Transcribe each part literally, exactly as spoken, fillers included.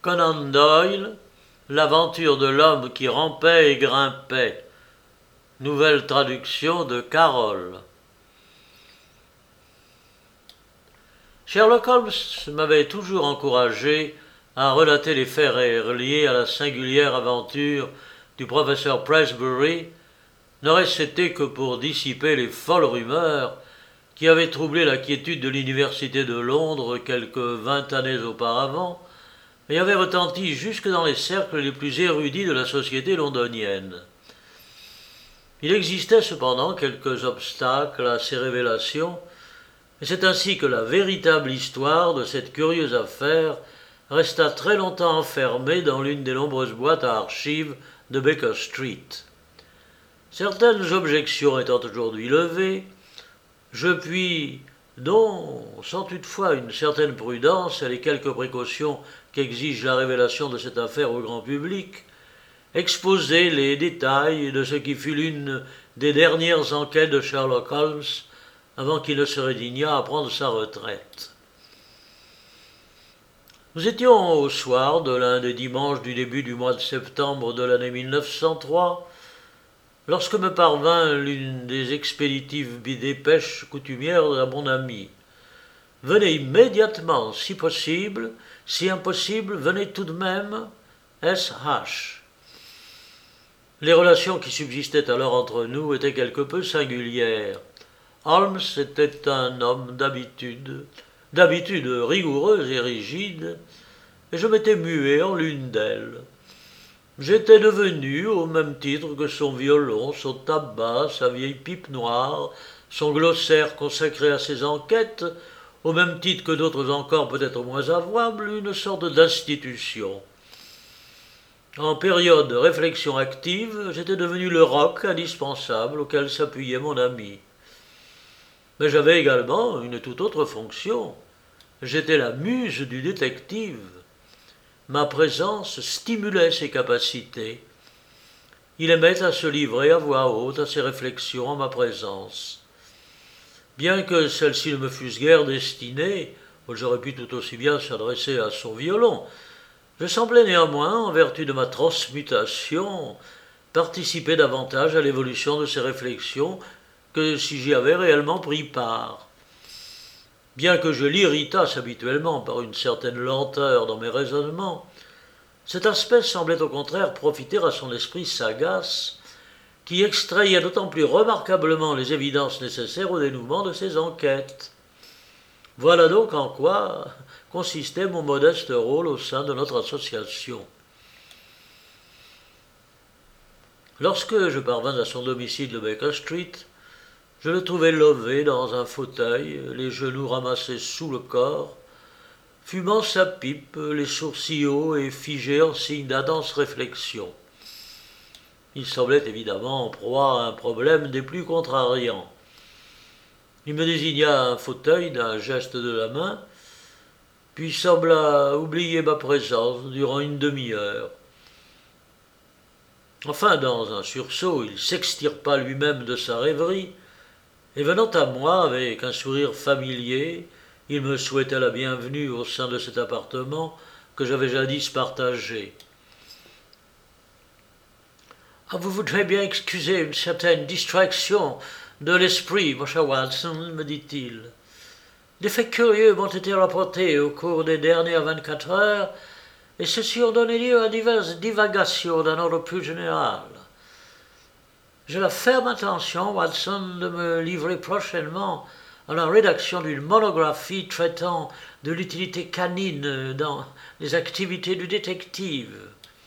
Conan Doyle, L'aventure de l'homme qui rampait et grimpait. Nouvelle traduction de Carroll. Sherlock Holmes m'avait toujours encouragé à relater les faits liés à la singulière aventure du professeur Presbury, n'aurait-ce été que pour dissiper les folles rumeurs qui avaient troublé la quiétude de l'université de Londres quelques vingt années auparavant et avaient retenti jusque dans les cercles les plus érudits de la société londonienne. Il existait cependant quelques obstacles à ces révélations, et c'est ainsi que la véritable histoire de cette curieuse affaire resta très longtemps enfermée dans l'une des nombreuses boîtes à archives de Baker Street. Certaines objections étant aujourd'hui levées, je puis, dont, sans toutefois une certaine prudence et les quelques précautions qu'exige la révélation de cette affaire au grand public, exposer les détails de ce qui fut l'une des dernières enquêtes de Sherlock Holmes avant qu'il ne se résignât à prendre sa retraite. Nous étions au soir de l'un des dimanches du début du mois de septembre de l'année mille neuf cent trois, lorsque me parvint l'une des expéditives dépêches coutumières à mon ami. « Venez immédiatement, si possible, si impossible, venez tout de même, S H » Les relations qui subsistaient alors entre nous étaient quelque peu singulières. Holmes était un homme d'habitude, d'habitude rigoureuse et rigide, et je m'étais mué en l'une d'elles. J'étais devenu, au même titre que son violon, son tabac, sa vieille pipe noire, son glossaire consacré à ses enquêtes, au même titre que d'autres encore peut-être moins avouables, une sorte d'institution. En période de réflexion active, j'étais devenu le roc indispensable auquel s'appuyait mon ami. Mais j'avais également une toute autre fonction. J'étais la muse du détective. Ma présence stimulait ses capacités. Il aimait à se livrer à voix haute à ses réflexions en ma présence. Bien que celles-ci ne me fussent guère destinées, j'aurais pu tout aussi bien s'adresser à son violon, je semblais néanmoins, en vertu de ma transmutation, participer davantage à l'évolution de ses réflexions que si j'y avais réellement pris part. Bien que je l'irritasse habituellement par une certaine lenteur dans mes raisonnements, cet aspect semblait au contraire profiter à son esprit sagace, qui extrayait d'autant plus remarquablement les évidences nécessaires au dénouement de ses enquêtes. Voilà donc en quoi consistait mon modeste rôle au sein de notre association. Lorsque je parvins à son domicile de Baker Street, je le trouvai levé dans un fauteuil, les genoux ramassés sous le corps, fumant sa pipe, les sourcils hauts et figés en signe d'intense réflexion. Il semblait évidemment en proie à un problème des plus contrariants. Il me désigna un fauteuil d'un geste de la main, puis sembla oublier ma présence durant une demi-heure. Enfin, dans un sursaut, il s'extirpa lui-même de sa rêverie, et venant à moi avec un sourire familier, il me souhaita la bienvenue au sein de cet appartement que j'avais jadis partagé. « Ah, vous voudrez bien excuser une certaine distraction de l'esprit, mon cher Watson, me dit-il. Des faits curieux m'ont été rapportés au cours des dernières vingt-quatre heures, et ceux-ci ont donné lieu à diverses divagations d'un ordre plus général. J'ai la ferme intention, Watson, de me livrer prochainement à la rédaction d'une monographie traitant de l'utilité canine dans les activités du détective. »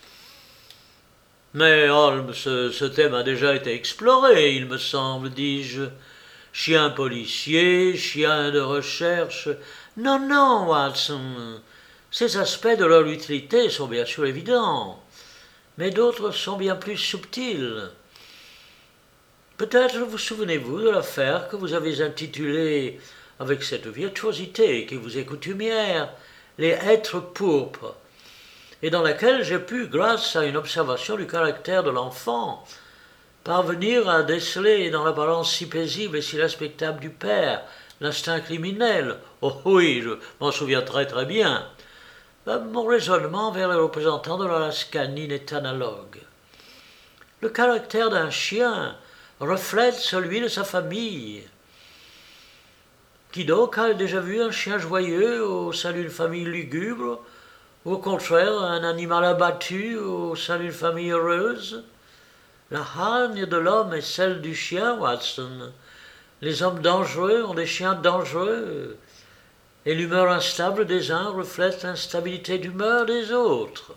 Mais Holmes, ce, ce thème a déjà été exploré, il me semble, dis-je. Chien policier, chien de recherche. Non, non, Watson. Ces aspects de leur utilité sont bien sûr évidents, mais d'autres sont bien plus subtils. Peut-être vous souvenez-vous de l'affaire que vous avez intitulée, avec cette virtuosité qui vous est coutumière, « Les êtres pourpres », et dans laquelle j'ai pu, grâce à une observation du caractère de l'enfant, parvenir à déceler dans l'apparence si paisible et si respectable du père l'instinct criminel. Oh oui, je m'en souviens très très bien. Ben, mon raisonnement vers les représentants de la race canine est analogue. Le caractère d'un chien reflète celui de sa famille. Qui donc a déjà vu un chien joyeux au sein d'une famille lugubre, ou au contraire un animal abattu au sein d'une famille heureuse? La hargne de l'homme est celle du chien, Watson. Les hommes dangereux ont des chiens dangereux, et l'humeur instable des uns reflète l'instabilité d'humeur des autres.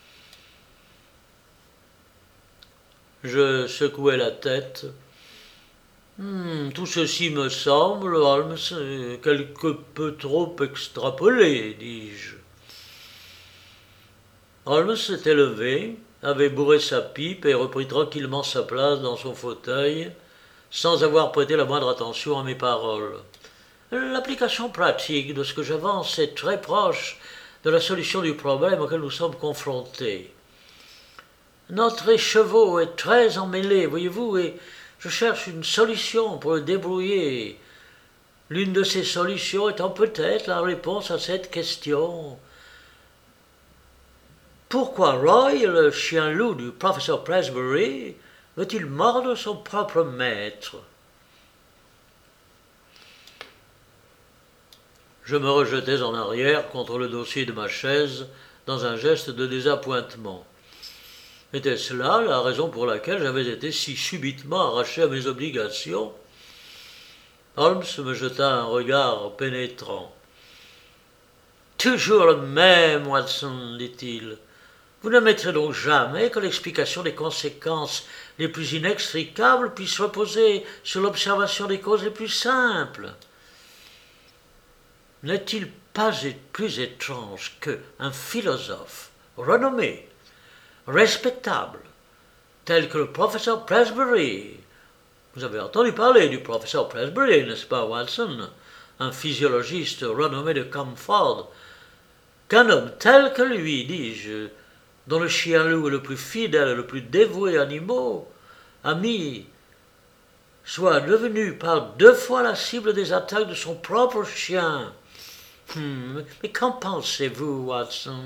Je secouai la tête. Hmm, tout ceci me semble, Holmes, quelque peu trop extrapolé, dis-je. Holmes s'était levé, avait bourré sa pipe et reprit tranquillement sa place dans son fauteuil, sans avoir prêté la moindre attention à mes paroles. L'application pratique de ce que j'avance est très proche de la solution du problème auquel nous sommes confrontés. Notre écheveau est très emmêlé, voyez-vous, et je cherche une solution pour le débrouiller. L'une de ces solutions étant peut-être la réponse à cette question. Pourquoi Roy, le chien-loup du professeur Presbury, veut-il mordre son propre maître? Je me rejetais en arrière contre le dossier de ma chaise dans un geste de désappointement. Était-ce là la raison pour laquelle j'avais été si subitement arraché à mes obligations? Holmes me jeta un regard pénétrant. « Toujours le même, Watson, dit-il. Vous n'admettrez donc jamais que l'explication des conséquences les plus inextricables puisse reposer sur l'observation des causes les plus simples. N'est-il pas plus étrange qu'un philosophe renommé, respectable, tel que le professeur Presbury. Vous avez entendu parler du professeur Presbury, n'est-ce pas, Watson, un physiologiste renommé de Camford, qu'un homme tel que lui, dis-je, dont le chien-loup est le plus fidèle et le plus dévoué animaux, ami, soit devenu par deux fois la cible des attaques de son propre chien. Hum, mais qu'en pensez-vous, Watson?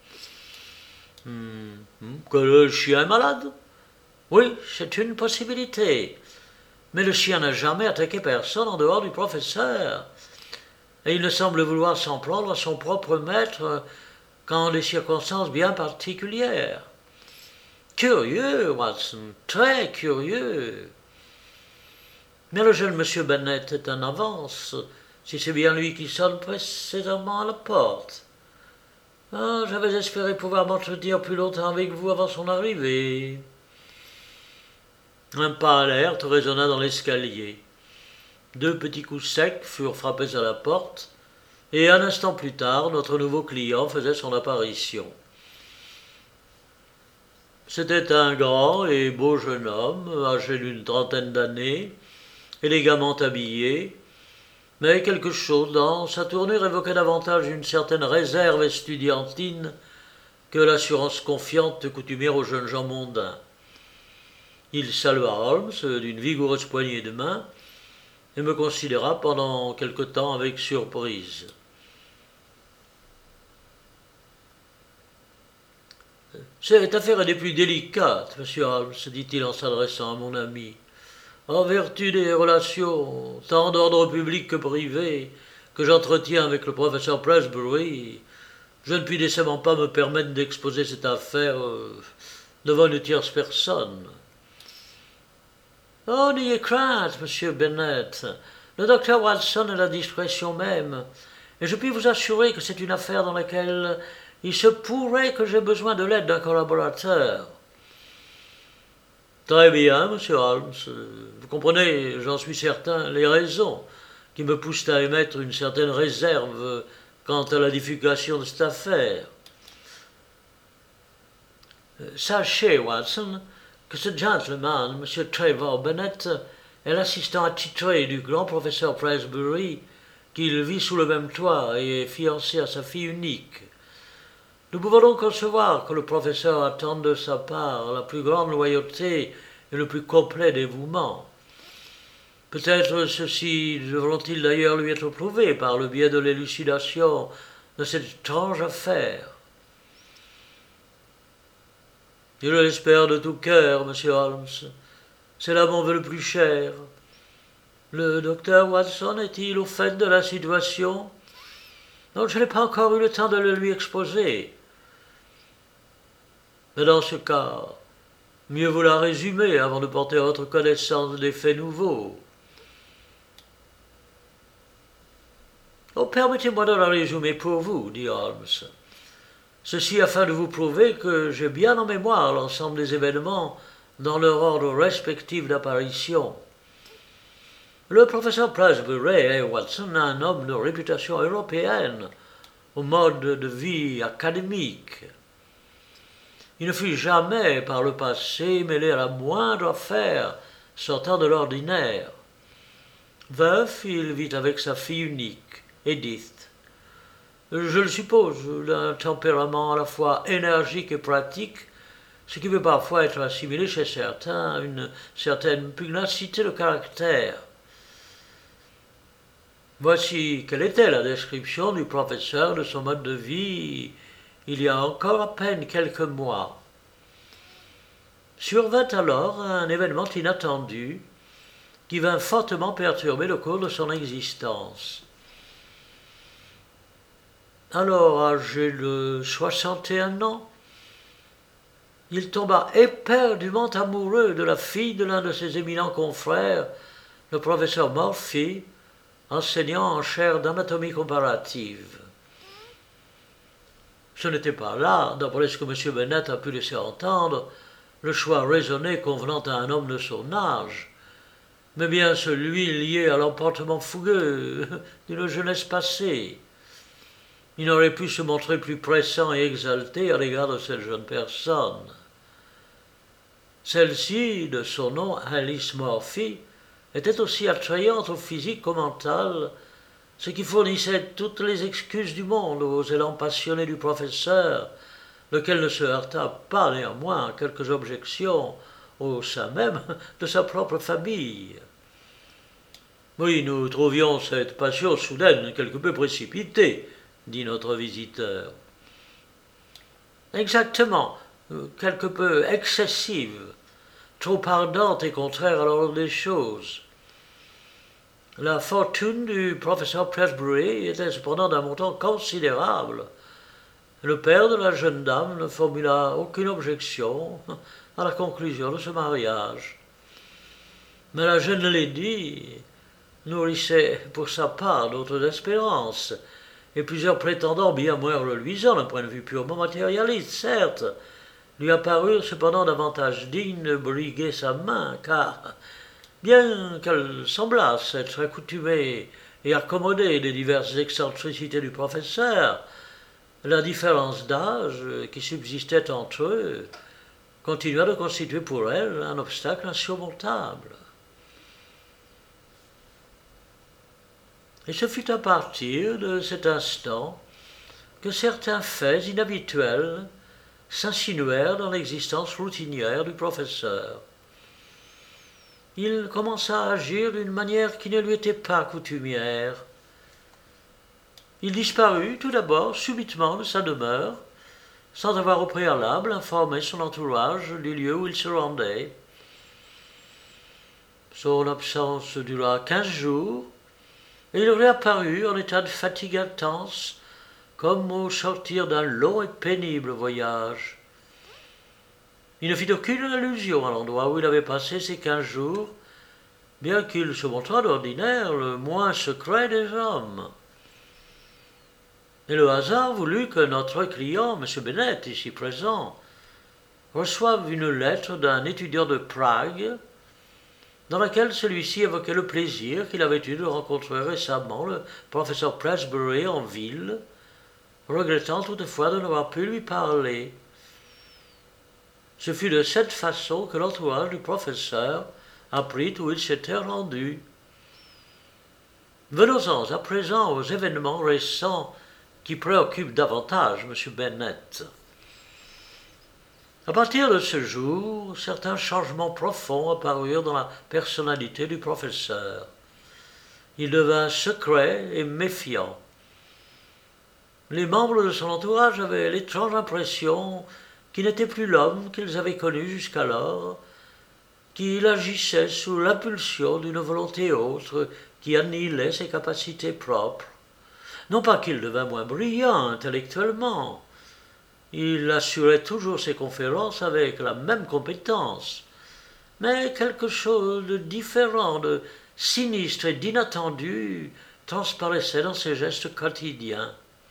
Hmm, que le chien est malade? Oui, c'est une possibilité. Mais le chien n'a jamais attaqué personne en dehors du professeur. Et il ne semble vouloir s'en prendre à son propre maître qu'en des circonstances bien particulières. Curieux, Watson, très curieux. Mais le jeune monsieur Bennet est en avance, si c'est bien lui qui sonne précédemment à la porte. Ah, j'avais espéré pouvoir m'entretenir plus longtemps avec vous avant son arrivée. Un pas alerte résonna dans l'escalier. Deux petits coups secs furent frappés à la porte, et un instant plus tard, notre nouveau client faisait son apparition. C'était un grand et beau jeune homme, âgé d'une trentaine d'années, élégamment habillé, mais quelque chose dans sa tournure évoquait davantage une certaine réserve estudiantine que l'assurance confiante coutumière aux jeunes gens mondains. Il salua Holmes d'une vigoureuse poignée de main et me considéra pendant quelque temps avec surprise. « Cette affaire est des plus délicates, monsieur Holmes, dit-il en s'adressant à mon ami. En vertu des relations, tant d'ordre public que privé, que j'entretiens avec le professeur Presbury, je ne puis décemment pas me permettre d'exposer cette affaire euh, devant une tierce personne. » « Oh, n'ayez crainte, monsieur Bennet. Le docteur Watson a la discrétion même, et je puis vous assurer que c'est une affaire dans laquelle il se pourrait que j'aie besoin de l'aide d'un collaborateur. » « Très bien, monsieur Holmes. Vous comprenez, j'en suis certain, les raisons qui me poussent à émettre une certaine réserve quant à la divulgation de cette affaire. Sachez, Watson, que ce gentleman, monsieur Trevor Bennet, est l'assistant attitré du grand professeur Presbury, qu'il vit sous le même toit et est fiancé à sa fille unique. Nous pouvons donc concevoir que le professeur attende de sa part la plus grande loyauté et le plus complet dévouement. Peut-être ceci devront-ils d'ailleurs lui être prouvés par le biais de l'élucidation de cette étrange affaire. Je l'espère de tout cœur, monsieur Holmes. C'est là mon vœu le plus cher. Le docteur Watson est-il au fait de la situation? Non, je n'ai pas encore eu le temps de le lui exposer. Mais dans ce cas, mieux vous la résumer avant de porter à votre connaissance des faits nouveaux. Oh, permettez-moi de la résumer pour vous, dit Holmes. Ceci afin de vous prouver que j'ai bien en mémoire l'ensemble des événements dans leur ordre respectif d'apparition. Le professeur Pressbury est, Watson, un homme de réputation européenne, au mode de vie académique. Il ne fut jamais, par le passé, mêlé à la moindre affaire sortant de l'ordinaire. Veuf, il vit avec sa fille unique, Edith. Je le suppose, d'un tempérament à la fois énergique et pratique, ce qui peut parfois être assimilé chez certains à une certaine pugnacité de caractère. Voici quelle était la description du professeur de son mode de vie il y a encore à peine quelques mois. Survint alors un événement inattendu qui vint fortement perturber le cours de son existence. Alors, âgé de soixante et un ans, il tomba éperdument amoureux de la fille de l'un de ses éminents confrères, le professeur Murphy, enseignant en chaire d'anatomie comparative. Ce n'était pas là, d'après ce que M. Bennet a pu laisser entendre, le choix raisonné convenant à un homme de son âge, mais bien celui lié à l'emportement fougueux d'une jeunesse passée. Il n'aurait pu se montrer plus pressant et exalté à l'égard de cette jeune personne. Celle-ci, de son nom Alice Murphy, était aussi attrayante au physique qu'au mental, ce qui fournissait toutes les excuses du monde aux élans passionnés du professeur, lequel ne se heurta pas néanmoins à quelques objections au sein même de sa propre famille. Oui, nous trouvions cette passion soudaine quelque peu précipitée, dit notre visiteur. Exactement, quelque peu excessive, trop ardente et contraire à l'ordre des choses. La fortune du professeur Pressbury était cependant d'un montant considérable. Le père de la jeune dame ne formula aucune objection à la conclusion de ce mariage. Mais la jeune lady nourrissait pour sa part d'autres espérances, et plusieurs prétendants bien moins reluisants d'un point de vue purement matérialiste, certes, lui apparurent cependant davantage dignes de briguer sa main, car, bien qu'elle semblasse être accoutumée et accommodée des diverses excentricités du professeur, la différence d'âge qui subsistait entre eux continua de constituer pour elle un obstacle insurmontable. Et ce fut à partir de cet instant que certains faits inhabituels s'insinuèrent dans l'existence routinière du professeur. Il commença à agir d'une manière qui ne lui était pas coutumière. Il disparut tout d'abord subitement de sa demeure, sans avoir au préalable informé son entourage du lieu où il se rendait. Son absence dura quinze jours, et il réapparut en état de fatigue intense, comme au sortir d'un long et pénible voyage. Il ne fit aucune allusion à l'endroit où il avait passé ces quinze jours, bien qu'il se montrât d'ordinaire le moins secret des hommes. Et le hasard voulut que notre client, M. Bennet, ici présent, reçoive une lettre d'un étudiant de Prague, dans laquelle celui-ci évoquait le plaisir qu'il avait eu de rencontrer récemment le professeur Pressbury en ville, regrettant toutefois de n'avoir pu lui parler. Ce fut de cette façon que l'entourage du professeur apprit où il s'était rendu. Venons-en à présent aux événements récents qui préoccupent davantage M. Bennet. À partir de ce jour, certains changements profonds apparurent dans la personnalité du professeur. Il devint secret et méfiant. Les membres de son entourage avaient l'étrange impression qu'il n'était plus l'homme qu'ils avaient connu jusqu'alors, qu'il agissait sous l'impulsion d'une volonté autre qui annihilait ses capacités propres. Non pas qu'il devint moins brillant intellectuellement, il assurait toujours ses conférences avec la même compétence, mais quelque chose de différent, de sinistre et d'inattendu transparaissait dans ses gestes quotidiens.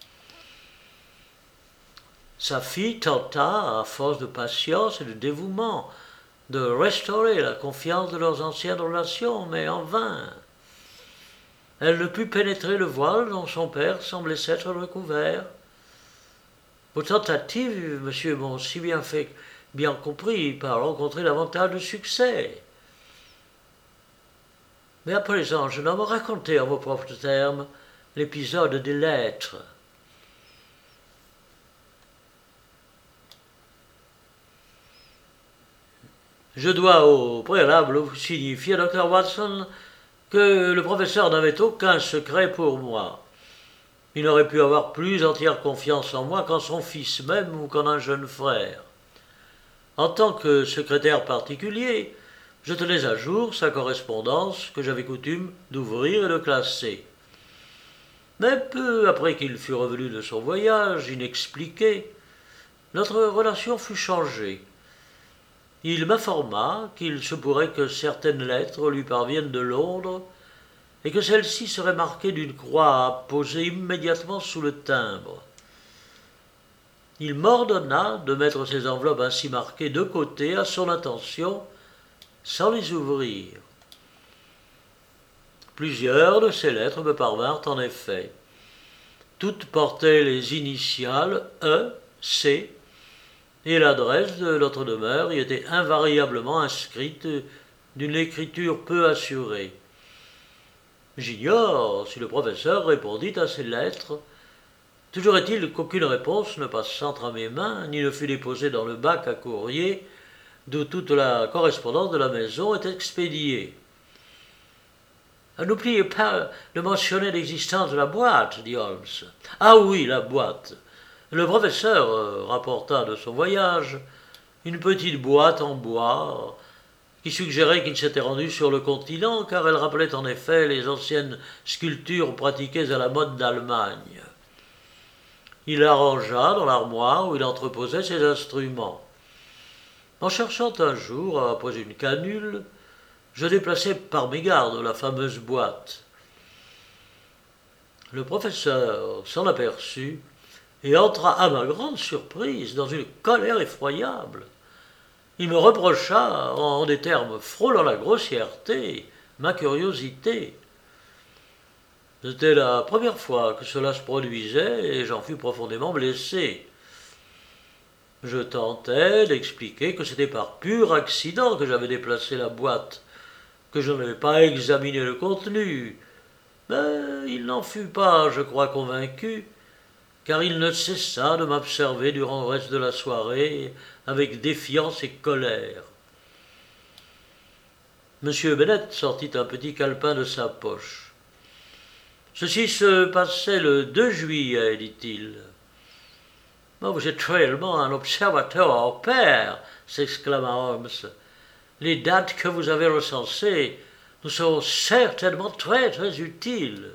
Sa fille tenta, à force de patience et de dévouement, de restaurer la confiance de leurs anciennes relations, mais en vain. Elle ne put pénétrer le voile dont son père semblait s'être recouvert. Vos tentatives, monsieur, m'ont si bien fait, bien compris, par rencontrer davantage de succès. Mais à présent, jeune homme, racontez en vos propres termes l'épisode des lettres. Je dois au préalable vous signifier, docteur Watson, que le professeur n'avait aucun secret pour moi. Il n'aurait pu avoir plus entière confiance en moi qu'en son fils même ou qu'en un jeune frère. En tant que secrétaire particulier, je tenais à jour sa correspondance que j'avais coutume d'ouvrir et de classer. Mais peu après qu'il fut revenu de son voyage inexpliqué, notre relation fut changée. Il m'informa qu'il se pourrait que certaines lettres lui parviennent de Londres et que celle-ci serait marquée d'une croix posée immédiatement sous le timbre. Il m'ordonna de mettre ces enveloppes ainsi marquées de côté à son intention, sans les ouvrir. Plusieurs de ces lettres me parvinrent en effet. Toutes portaient les initiales E, C, et l'adresse de notre demeure y était invariablement inscrite d'une écriture peu assurée. J'ignore si le professeur répondit à ces lettres. Toujours est-il qu'aucune réponse ne passe entre mes mains, ni ne fut déposée dans le bac à courrier d'où toute la correspondance de la maison est expédiée. N'oubliez pas de mentionner l'existence de la boîte, dit Holmes. Ah oui, la boîte. Le professeur euh, rapporta de son voyage une petite boîte en bois qui suggérait qu'il s'était rendu sur le continent, car elle rappelait en effet les anciennes sculptures pratiquées à la mode d'Allemagne. Il la rangea dans l'armoire où il entreposait ses instruments. En cherchant un jour, après une canule, je déplaçai par mégarde la fameuse boîte. Le professeur s'en aperçut et entra à ma grande surprise dans une colère effroyable. Il me reprocha, en des termes frôlant la grossièreté, ma curiosité. C'était la première fois que cela se produisait et j'en fus profondément blessé. Je tentai d'expliquer que c'était par pur accident que j'avais déplacé la boîte, que je n'avais pas examiné le contenu, mais il n'en fut pas, je crois, convaincu, car il ne cessa de m'observer durant le reste de la soirée avec défiance et colère. Monsieur Bennet sortit un petit calepin de sa poche. « Ceci se passait le deux juillet, dit-il. »« Oh, vous êtes réellement un observateur hors pair, s'exclama Holmes. Les dates que vous avez recensées nous seront certainement très très utiles.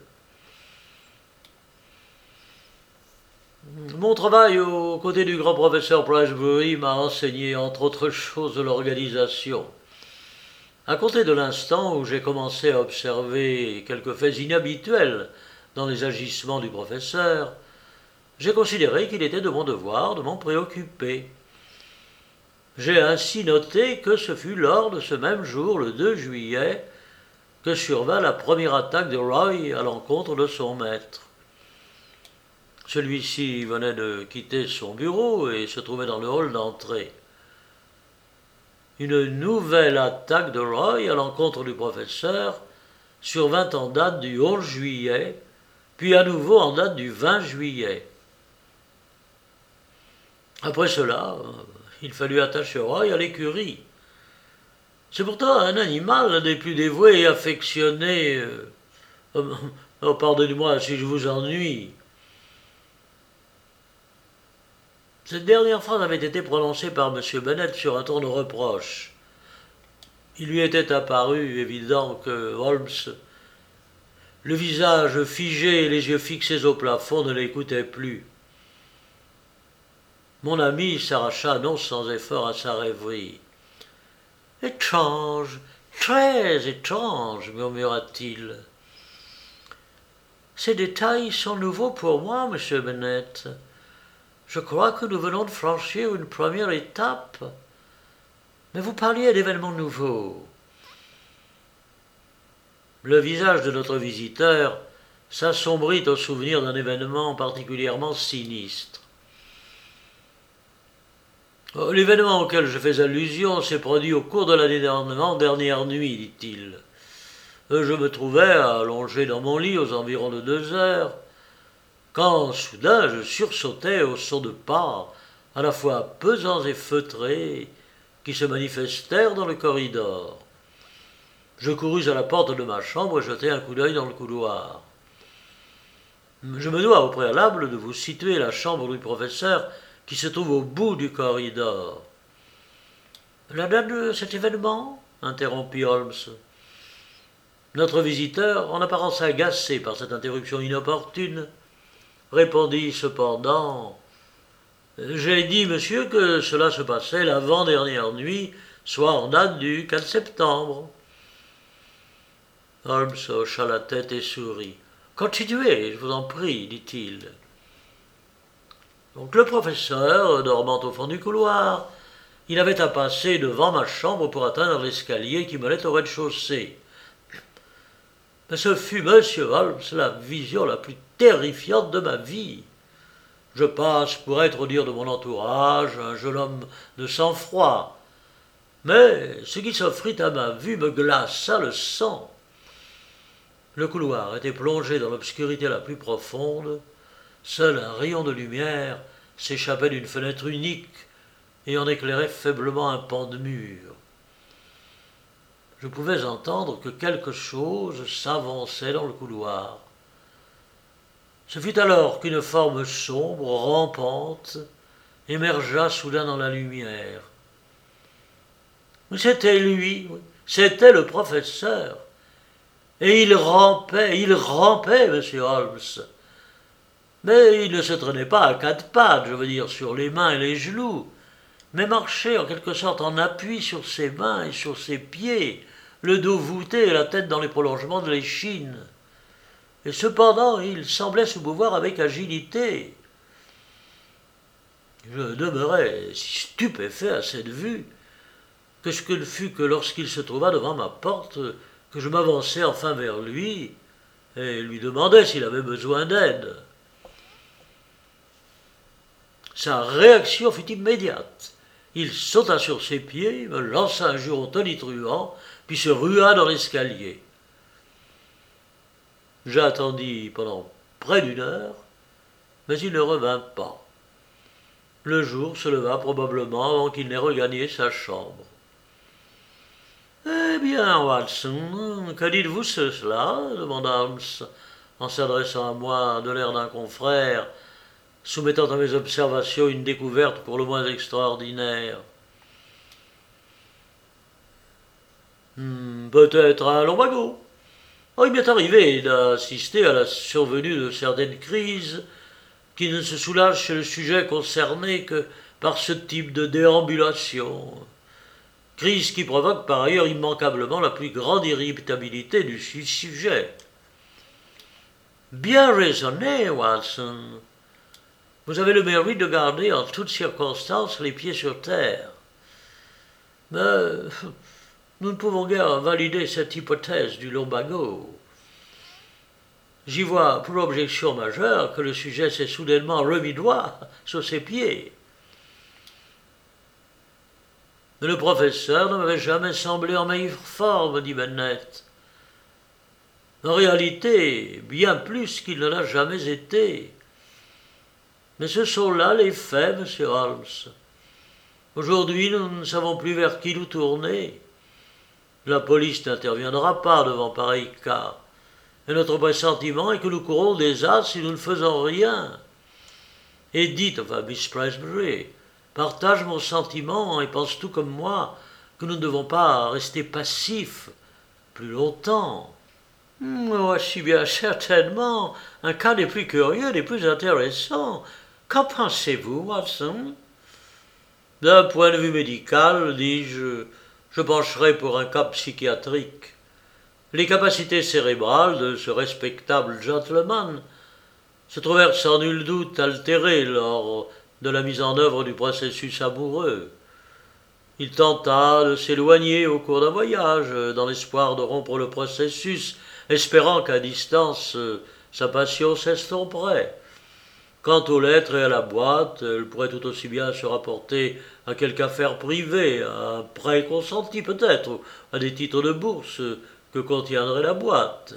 Mon travail aux côtés du grand professeur Pressbury m'a enseigné entre autres choses l'organisation. À compter de l'instant où j'ai commencé à observer quelques faits inhabituels dans les agissements du professeur, j'ai considéré qu'il était de mon devoir de m'en préoccuper. J'ai ainsi noté que ce fut lors de ce même jour, le deux juillet, que survint la première attaque de Roy à l'encontre de son maître. Celui-ci venait de quitter son bureau et se trouvait dans le hall d'entrée. Une nouvelle attaque de Roy à l'encontre du professeur survint en date du onze juillet, puis à nouveau en date du vingt juillet. Après cela, il fallut attacher Roy à l'écurie. C'est pourtant un animal des plus dévoués et affectionnés. Euh, oh, pardonnez-moi si je vous ennuie. Cette dernière phrase avait été prononcée par M. Bennet sur un ton de reproche. Il lui était apparu évident que Holmes, le visage figé et les yeux fixés au plafond, ne l'écoutait plus. Mon ami s'arracha non sans effort à sa rêverie. « Étrange, très étrange, murmura-t-il. Ces détails sont nouveaux pour moi, monsieur Bennet. Je crois que nous venons de franchir une première étape. Mais vous parliez d'événements nouveaux. » Le visage de notre visiteur s'assombrit au souvenir d'un événement particulièrement sinistre. L'événement auquel je fais allusion s'est produit au cours de la dernière nuit, dit-il. Je me trouvais allongé dans mon lit aux environs de deux heures, quand soudain je sursautai au son de pas, à la fois pesants et feutrés, qui se manifestèrent dans le corridor. Je courus à la porte de ma chambre et jetai un coup d'œil dans le couloir. Je me dois au préalable de vous situer la chambre du professeur qui se trouve au bout du corridor. « La date de cet événement ?» interrompit Holmes. Notre visiteur, en apparence agacé par cette interruption inopportune, répondit cependant « J'ai dit, monsieur, que cela se passait l'avant-dernière nuit, soit en date du quatre septembre. » Holmes hocha la tête et sourit. « Continuez, je vous en prie, dit-il. » Donc le professeur, dormant au fond du couloir, il avait à passer devant ma chambre pour atteindre l'escalier qui menait au rez-de-chaussée. Mais ce fut, monsieur Holmes, la vision la plus terrifiante de ma vie. Je passe pour être, au dire de mon entourage, un jeune homme de sang-froid. Mais ce qui s'offrit à ma vue me glaça le sang. Le couloir était plongé dans l'obscurité la plus profonde. Seul un rayon de lumière s'échappait d'une fenêtre unique et en éclairait faiblement un pan de mur. Je pouvais entendre que quelque chose s'avançait dans le couloir. Ce fut alors qu'une forme sombre, rampante, émergea soudain dans la lumière. C'était lui, c'était le professeur. Et il rampait, il rampait, monsieur Holmes. Mais il ne se traînait pas à quatre pattes, je veux dire, sur les mains et les genoux, mais marchait en quelque sorte en appui sur ses mains et sur ses pieds, le dos voûté et la tête dans les prolongements de l'échine. Et cependant, il semblait se mouvoir avec agilité. Je demeurai si stupéfait à cette vue que ce que ne fut que lorsqu'il se trouva devant ma porte que je m'avançai enfin vers lui et lui demandai s'il avait besoin d'aide. Sa réaction fut immédiate. Il sauta sur ses pieds, me lança un juron tonitruant, puis se rua dans l'escalier. J'attendis pendant près d'une heure, mais il ne revint pas. Le jour se leva probablement avant qu'il n'ait regagné sa chambre. « Eh bien, Watson, que dites-vous de cela ?» demanda Holmes, en s'adressant à moi de l'air d'un confrère, soumettant à mes observations une découverte pour le moins extraordinaire. Hmm, « Peut-être un lumbago. Oh, il m'est arrivé d'assister à la survenue de certaines crises qui ne se soulagent chez le sujet concerné que par ce type de déambulation. Crise qui provoque par ailleurs immanquablement la plus grande irritabilité du sujet. » « Bien raisonné, Watson. Vous avez le mérite de garder en toutes circonstances les pieds sur terre. Mais nous ne pouvons guère valider cette hypothèse du lumbago. J'y vois pour objection majeure que le sujet s'est soudainement remis droit sur ses pieds. Mais le professeur ne m'avait jamais semblé en meilleure forme, dit Bennet. En réalité, bien plus qu'il ne l'a jamais été. Mais ce sont là les faits, monsieur Holmes. Aujourd'hui, nous ne savons plus vers qui nous tourner. La police n'interviendra pas devant pareil cas. – Et notre pressentiment est que nous courons des as si nous ne faisons rien. Edith, enfin Miss Presbury, partage mon sentiment et pense tout comme moi que nous ne devons pas rester passifs plus longtemps. Voici bien certainement un cas des plus curieux, des plus intéressants. Qu'en pensez-vous, Watson? D'un point de vue médical, dis-je, je pencherai pour un cas psychiatrique. Les capacités cérébrales de ce respectable gentleman se trouvèrent sans nul doute altérées lors de la mise en œuvre du processus amoureux. Il tenta de s'éloigner au cours d'un voyage, dans l'espoir de rompre le processus, espérant qu'à distance sa passion s'estomperait. Quant aux lettres et à la boîte, elle pourrait tout aussi bien se rapporter à quelque affaire privée, à un prêt consenti peut-être, ou à des titres de bourse que contiendrait la boîte.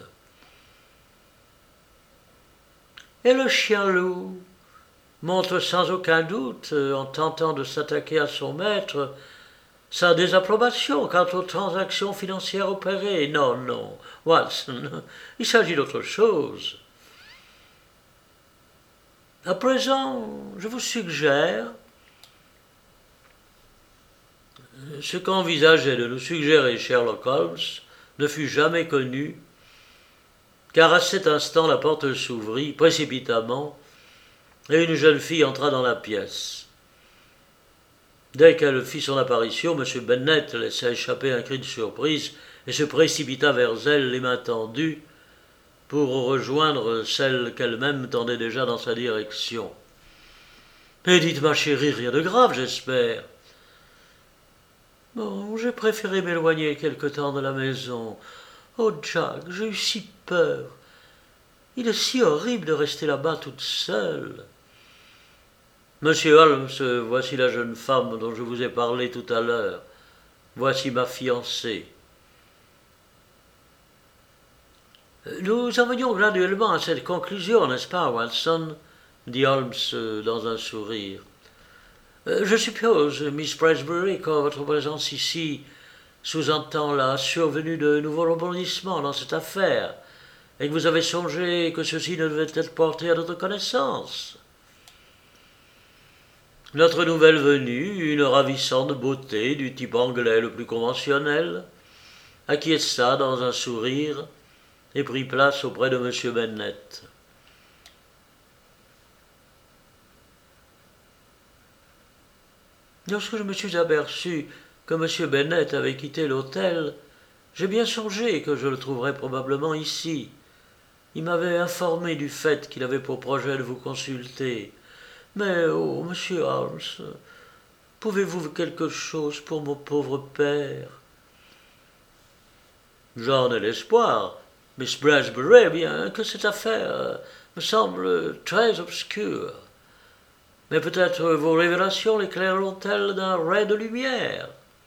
Et le chien-loup montre sans aucun doute, en tentant de s'attaquer à son maître, sa désapprobation quant aux transactions financières opérées. Non, non, Watson, il s'agit d'autre chose. À présent, je vous suggère ce qu'envisageait de nous suggérer Sherlock Holmes ne fut jamais connu, car à cet instant la porte s'ouvrit précipitamment et une jeune fille entra dans la pièce. Dès qu'elle fit son apparition, M. Bennet laissa échapper un cri de surprise et se précipita vers elle, les mains tendues, pour rejoindre celle qu'elle-même tendait déjà dans sa direction. « Et dites, ma chérie, rien de grave, j'espère. »« Bon, j'ai préféré m'éloigner quelque temps de la maison. Oh, Jack, j'ai eu si peur. Il est si horrible de rester là-bas toute seule. » « Monsieur Holmes, voici la jeune femme dont je vous ai parlé tout à l'heure. Voici ma fiancée. » Nous en venions graduellement à cette conclusion, n'est-ce pas, Watson? Dit Holmes dans un sourire. Je suppose, Miss Presbury, que votre présence ici sous-entend la survenue de nouveaux rebondissements dans cette affaire, et que vous avez songé que ceci ne devait être porté à notre connaissance. Notre nouvelle venue, une ravissante beauté du type anglais le plus conventionnel, acquiesça dans un sourire et prit place auprès de M. Bennet. Lorsque je me suis aperçu que M. Bennet avait quitté l'hôtel, j'ai bien songé que je le trouverais probablement ici. Il m'avait informé du fait qu'il avait pour projet de vous consulter. Mais, oh, monsieur Holmes, pouvez-vous quelque chose pour mon pauvre père? J'en ai l'espoir, Miss Presbury, bien que cette affaire me semble très obscure. Mais peut-être vos révélations l'éclaireront-elles d'un ray de lumière.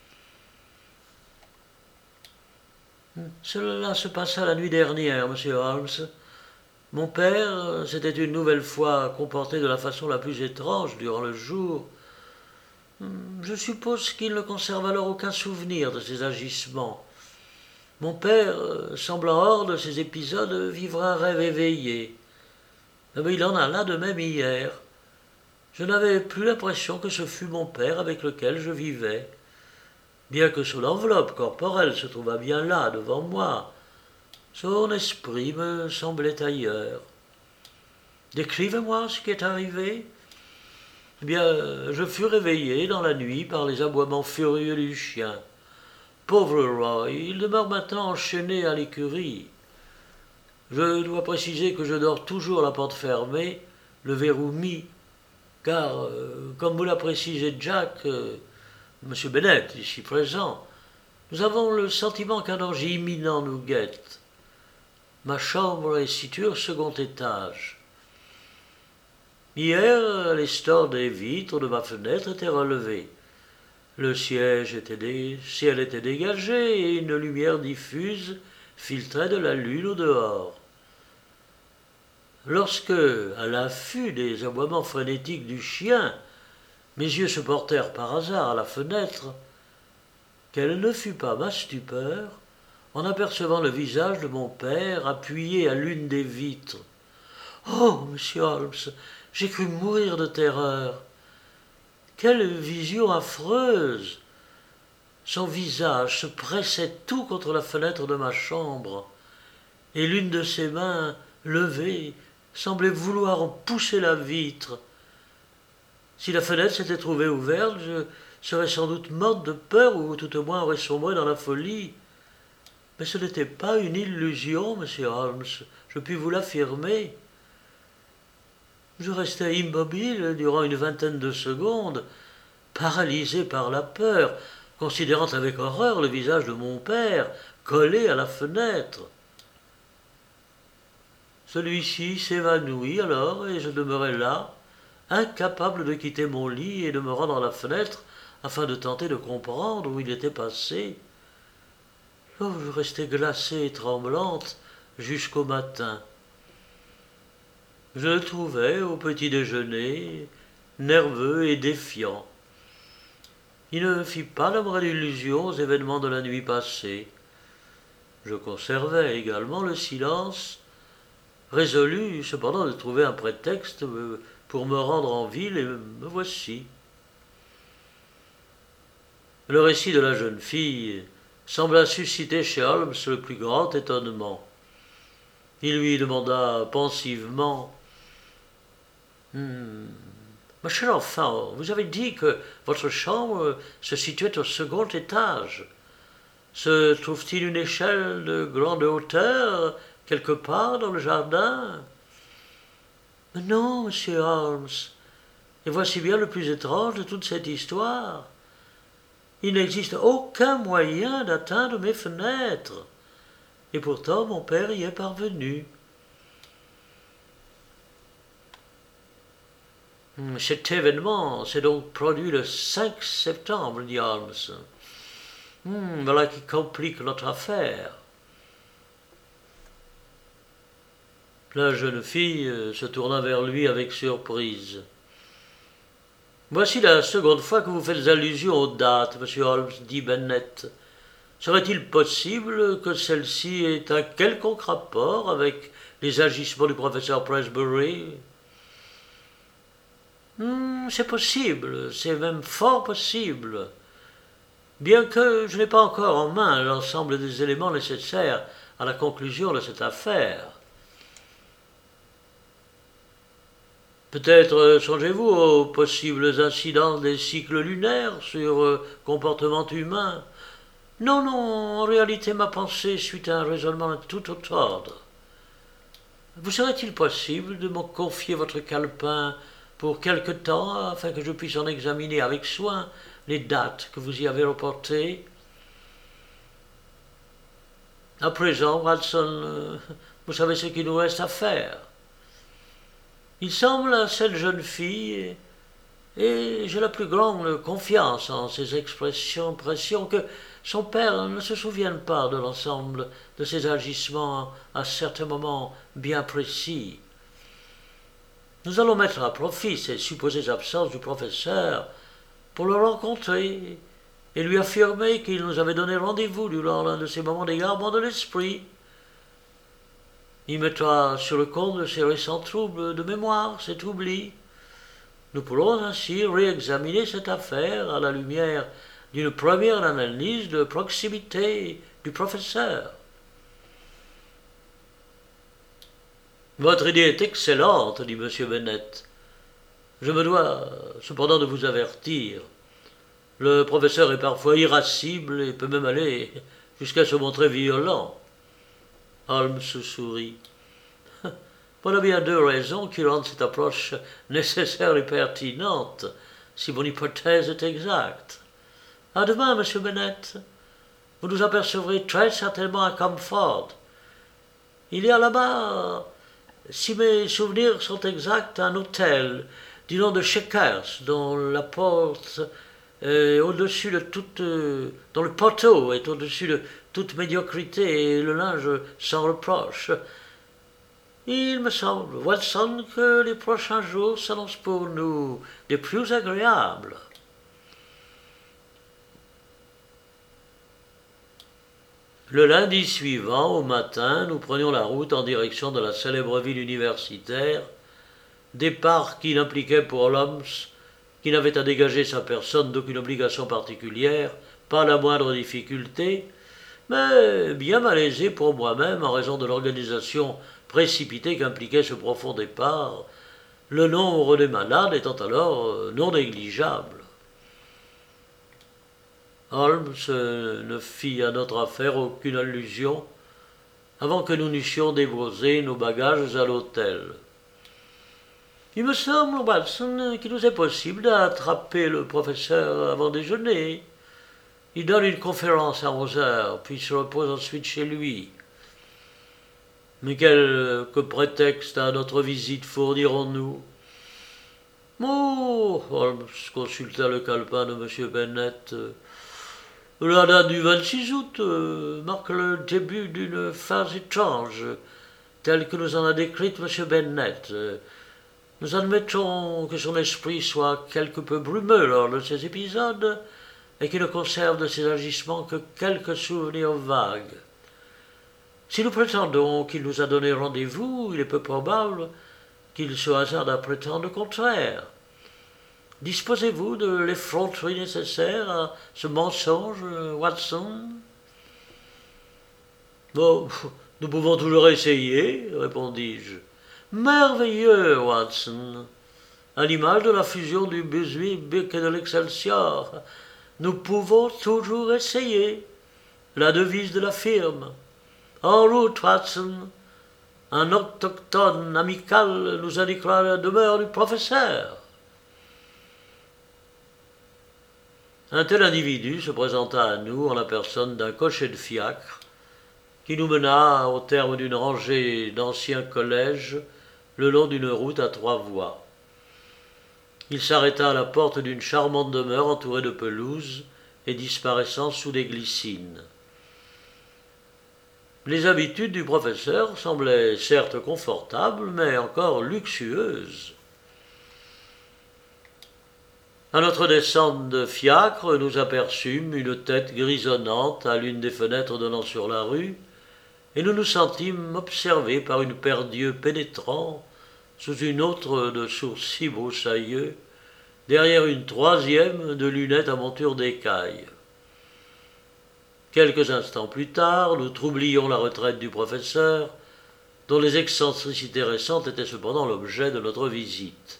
Cela se passa la nuit dernière, monsieur Holmes. Mon père s'était une nouvelle fois comporté de la façon la plus étrange durant le jour. Je suppose qu'il ne conserve alors aucun souvenir de ses agissements. Mon père, semblant hors de ces épisodes, vivre un rêve éveillé. Mais il en alla de même hier. Je n'avais plus l'impression que ce fût mon père avec lequel je vivais, bien que son enveloppe corporelle se trouvât bien là, devant moi. Son esprit me semblait ailleurs. Décrivez-moi ce qui est arrivé. Eh bien, je fus réveillé dans la nuit par les aboiements furieux du chien. Pauvre Roy, il demeure maintenant enchaîné à l'écurie. Je dois préciser que je dors toujours la porte fermée, le verrou mis, car, euh, comme vous l'a précisé Jack, euh, M. Bennet, ici présent, nous avons le sentiment qu'un danger imminent nous guette. Ma chambre est située au second étage. Hier, les stores des vitres de ma fenêtre étaient relevés. Le siège était dé... ciel était dégagé et une lumière diffuse filtrait de la lune au dehors. Lorsque, à l'affût des aboiements frénétiques du chien, mes yeux se portèrent par hasard à la fenêtre, quelle ne fut pas ma stupeur en apercevant le visage de mon père appuyé à l'une des vitres. « Oh, monsieur Holmes, J'ai cru mourir de terreur. Quelle vision affreuse! Son visage se pressait tout contre la fenêtre de ma chambre, et l'une de ses mains, levée, semblait vouloir en pousser la vitre. Si la fenêtre s'était trouvée ouverte, je serais sans doute morte de peur, ou tout au moins aurais sombré dans la folie. Mais ce n'était pas une illusion, monsieur Holmes, je puis vous l'affirmer. Je restai immobile durant une vingtaine de secondes, paralysé par la peur, considérant avec horreur le visage de mon père collé à la fenêtre. Celui-ci s'évanouit alors, et je demeurai là, incapable de quitter mon lit et de me rendre à la fenêtre afin de tenter de comprendre où il était passé. Oh, je restai glacée et tremblante jusqu'au matin. Je le trouvai au petit déjeuner, nerveux et défiant. Il ne fit pas la moindre illusion aux événements de la nuit passée. Je conservai également le silence, résolu cependant de trouver un prétexte pour me rendre en ville, et me voici. Le récit de la jeune fille sembla susciter chez Holmes le plus grand étonnement. Il lui demanda pensivement hmm, « Ma chère enfant, vous avez dit que votre chambre se situait au second étage. Se trouve-t-il une échelle de grande hauteur quelque part dans le jardin ?»« Non, monsieur Holmes, et voici bien le plus étrange de toute cette histoire. Il n'existe aucun moyen d'atteindre mes fenêtres, et pourtant mon père y est parvenu. » Cet événement s'est donc produit le cinq septembre, dit Holmes. Hmm, voilà qui complique notre affaire. La jeune fille se tourna vers lui avec surprise. « Voici la seconde fois que vous faites allusion aux dates, monsieur Holmes, dit Bennet. Serait-il possible que celle-ci ait un quelconque rapport avec les agissements du professeur Presbury ?»« Hmm, c'est possible, c'est même fort possible. Bien que je n'ai pas encore en main l'ensemble des éléments nécessaires à la conclusion de cette affaire. Peut-être songez-vous aux possibles incidents des cycles lunaires sur le comportement humain. Non, non, en réalité ma pensée suit un raisonnement de tout autre ordre. Vous serait-il possible de me confier votre calepin pour quelque temps, afin que je puisse en examiner avec soin les dates que vous y avez reportées? À présent, Watson, vous savez ce qu'il nous reste à faire. Il semble à cette jeune fille, et j'ai la plus grande confiance en ses expressions, pressions, que son père ne se souvienne pas de l'ensemble de ses agissements à certains moments bien précis. Nous allons mettre à profit ces supposées absences du professeur pour le rencontrer et lui affirmer qu'il nous avait donné rendez-vous durant l'un de ces moments d'égarement de l'esprit. Il mettra sur le compte de ses récents troubles de mémoire, cet oubli. Nous pourrons ainsi réexaminer cette affaire à la lumière d'une première analyse de proximité du professeur. Votre idée est excellente, dit M. Bennet. Je me dois cependant de vous avertir. Le professeur est parfois irascible et peut même aller jusqu'à se montrer violent. Holmes sourit. Voilà bien deux raisons qui rendent cette approche nécessaire et pertinente, si mon hypothèse est exacte. À demain, monsieur Bennet. Vous nous apercevrez très certainement à Camford. Il y a là-bas, si mes souvenirs sont exacts, un hôtel du nom de Shakers, dont la porte est au-dessus de toute, dont le poteau est au-dessus de toute médiocrité et le linge sans reproche. Il me semble, Watson, que les prochains jours s'annoncent pour nous des plus agréables. Le lundi suivant, au matin, nous prenions la route en direction de la célèbre ville universitaire, départ qui n'impliquait pour Holmes, qui n'avait à dégager sa personne d'aucune obligation particulière, pas la moindre difficulté, mais bien malaisé pour moi-même en raison de l'organisation précipitée qu'impliquait ce profond départ, le nombre des malades étant alors non négligeable. Holmes ne fit à notre affaire aucune allusion avant que nous n'eussions déposé nos bagages à l'hôtel. « Il me semble, Watson, qu'il nous est possible d'attraper le professeur avant déjeuner. Il donne une conférence à onze heures, puis se repose ensuite chez lui. Mais quel que prétexte à notre visite fournirons-nous » Oh, Holmes consulta le calepin de M. Bennet. La date du vingt-six août euh, marque le début d'une phase étrange, telle que nous en a décrite M. Bennet. Nous admettons que son esprit soit quelque peu brumeux lors de ces épisodes et qu'il ne conserve de ses agissements que quelques souvenirs vagues. Si nous prétendons qu'il nous a donné rendez-vous, il est peu probable qu'il se hasarde à prétendre le contraire. Disposez-vous de l'effronterie nécessaire à ce mensonge, Watson ? Bon, nous pouvons toujours essayer, répondis-je. Merveilleux, Watson. À l'image de la fusion du Bushwick et de l'Excelsior, nous pouvons toujours essayer. La devise de la firme. En route, Watson. Un autochtone amical nous indiquera la demeure du professeur. Un tel individu se présenta à nous en la personne d'un cocher de fiacre qui nous mena au terme d'une rangée d'anciens collèges le long d'une route à trois voies. Il s'arrêta à la porte d'une charmante demeure entourée de pelouse et disparaissant sous des glycines. Les habitudes du professeur semblaient certes confortables, mais encore luxueuses. À notre descente de fiacre, nous aperçûmes une tête grisonnante à l'une des fenêtres donnant sur la rue, et nous nous sentîmes observés par une paire d'yeux pénétrants sous une autre de sourcils broussailleux, derrière une troisième de lunettes à monture d'écailles. Quelques instants plus tard, nous troublions la retraite du professeur, dont les excentricités récentes étaient cependant l'objet de notre visite.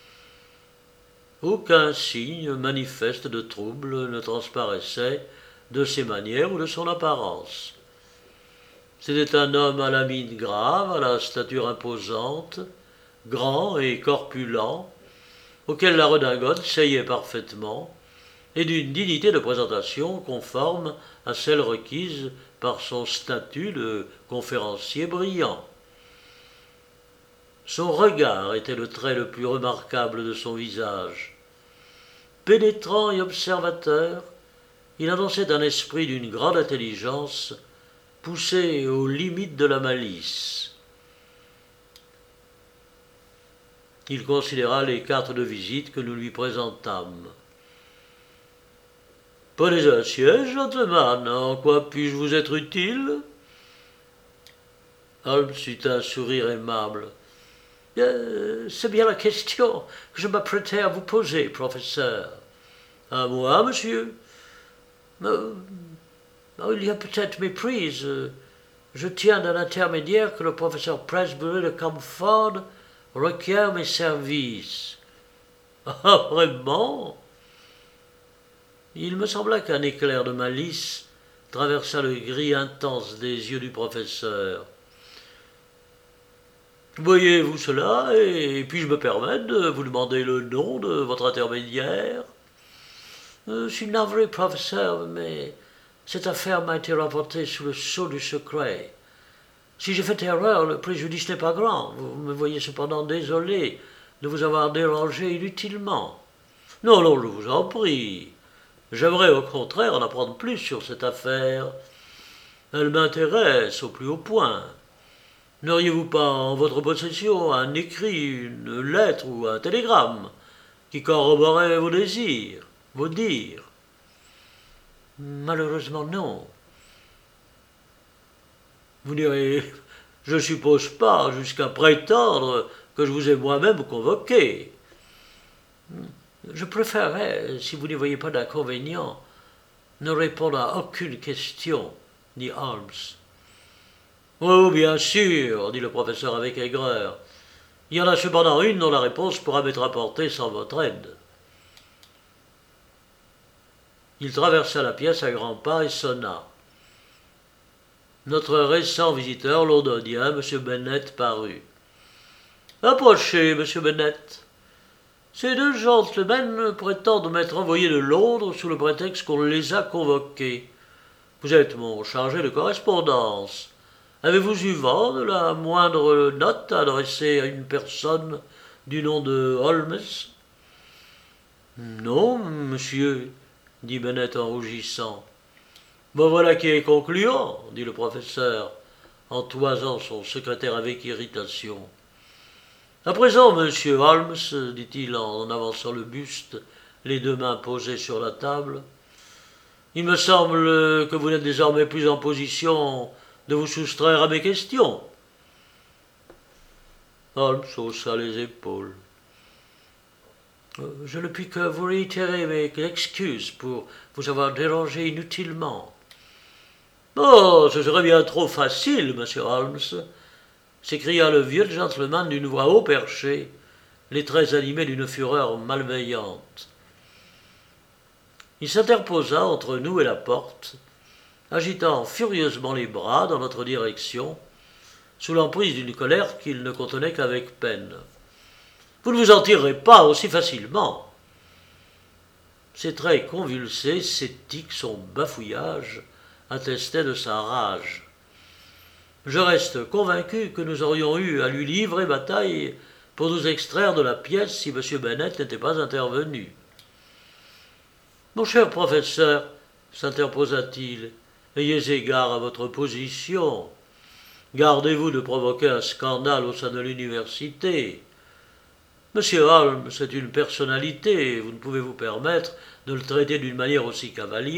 Aucun signe manifeste de trouble ne transparaissait de ses manières ou de son apparence. C'était un homme à la mine grave, à la stature imposante, grand et corpulent, auquel la redingote seyait parfaitement, et d'une dignité de présentation conforme à celle requise par son statut de conférencier brillant. Son regard était le trait le plus remarquable de son visage. Pénétrant et observateur, il annonçait un esprit d'une grande intelligence, poussé aux limites de la malice. Il considéra les cartes de visite que nous lui présentâmes. « Prenez un siège, gentleman, en quoi puis-je vous être utile ?» Holmes eut un sourire aimable. Euh, « C'est bien la question que je m'apprêtais à vous poser, professeur. »« À moi, monsieur ? euh, oh, Il y a peut-être méprise. Je tiens d'un intermédiaire que le professeur Presbury de Camford requiert mes services. »« Ah, vraiment ?» Il me sembla qu'un éclair de malice traversa le gris intense des yeux du professeur. « Voyez-vous cela, et puis-je me permettre de vous demander le nom de votre intermédiaire ? » Je suis navré, professeur, mais cette affaire m'a été rapportée sous le sceau du secret. Si j'ai fait erreur, le préjudice n'est pas grand. Vous me voyez cependant désolé de vous avoir dérangé inutilement. Non, non, je vous en prie. J'aimerais au contraire en apprendre plus sur cette affaire. Elle m'intéresse au plus haut point. N'auriez-vous pas en votre possession un écrit, une lettre ou un télégramme qui corroborerait vos désirs, vos dires ? Malheureusement, non. Vous n'irez, je suppose pas, jusqu'à prétendre que je vous ai moi-même convoqué. Je préférerais, si vous n'y voyez pas d'inconvénient, ne répondre à aucune question, dit Holmes. Oh, bien sûr, dit le professeur avec aigreur. Il y en a cependant une dont la réponse pourra m'être apportée sans votre aide. Il traversa la pièce à grands pas et sonna. Notre récent visiteur londonien, M. Bennet, parut. « Approchez, M. Bennet. Ces deux gentlemen prétendent m'être envoyés de Londres sous le prétexte qu'on les a convoqués. Vous êtes mon chargé de correspondance. Avez-vous eu vent de la moindre note adressée à une personne du nom de Holmes ?»« Non, monsieur, dit Bennet en rougissant. Bon, voilà qui est concluant, dit le professeur, en toisant son secrétaire avec irritation. À présent, monsieur Holmes, dit-il en avançant le buste, les deux mains posées sur la table, il me semble que vous n'êtes désormais plus en position de vous soustraire à mes questions. Holmes haussa les épaules. Je ne puis que vous réitérer mes excuses pour vous avoir dérangé inutilement. Oh, ce serait bien trop facile, monsieur Holmes, s'écria le vieux gentleman d'une voix haut perchée, les traits animés d'une fureur malveillante. Il s'interposa entre nous et la porte, agitant furieusement les bras dans notre direction, sous l'emprise d'une colère qu'il ne contenait qu'avec peine. « Vous ne vous en tirerez pas aussi facilement !» Ses traits convulsés, ses tics, son bafouillage attestaient de sa rage. Je reste convaincu que nous aurions eu à lui livrer bataille pour nous extraire de la pièce si M. Bennet n'était pas intervenu. « Mon cher professeur, s'interposa-t-il, ayez égard à votre position. Gardez-vous de provoquer un scandale au sein de l'université. Monsieur Holmes est une personnalité, vous ne pouvez vous permettre de le traiter d'une manière aussi cavalière. »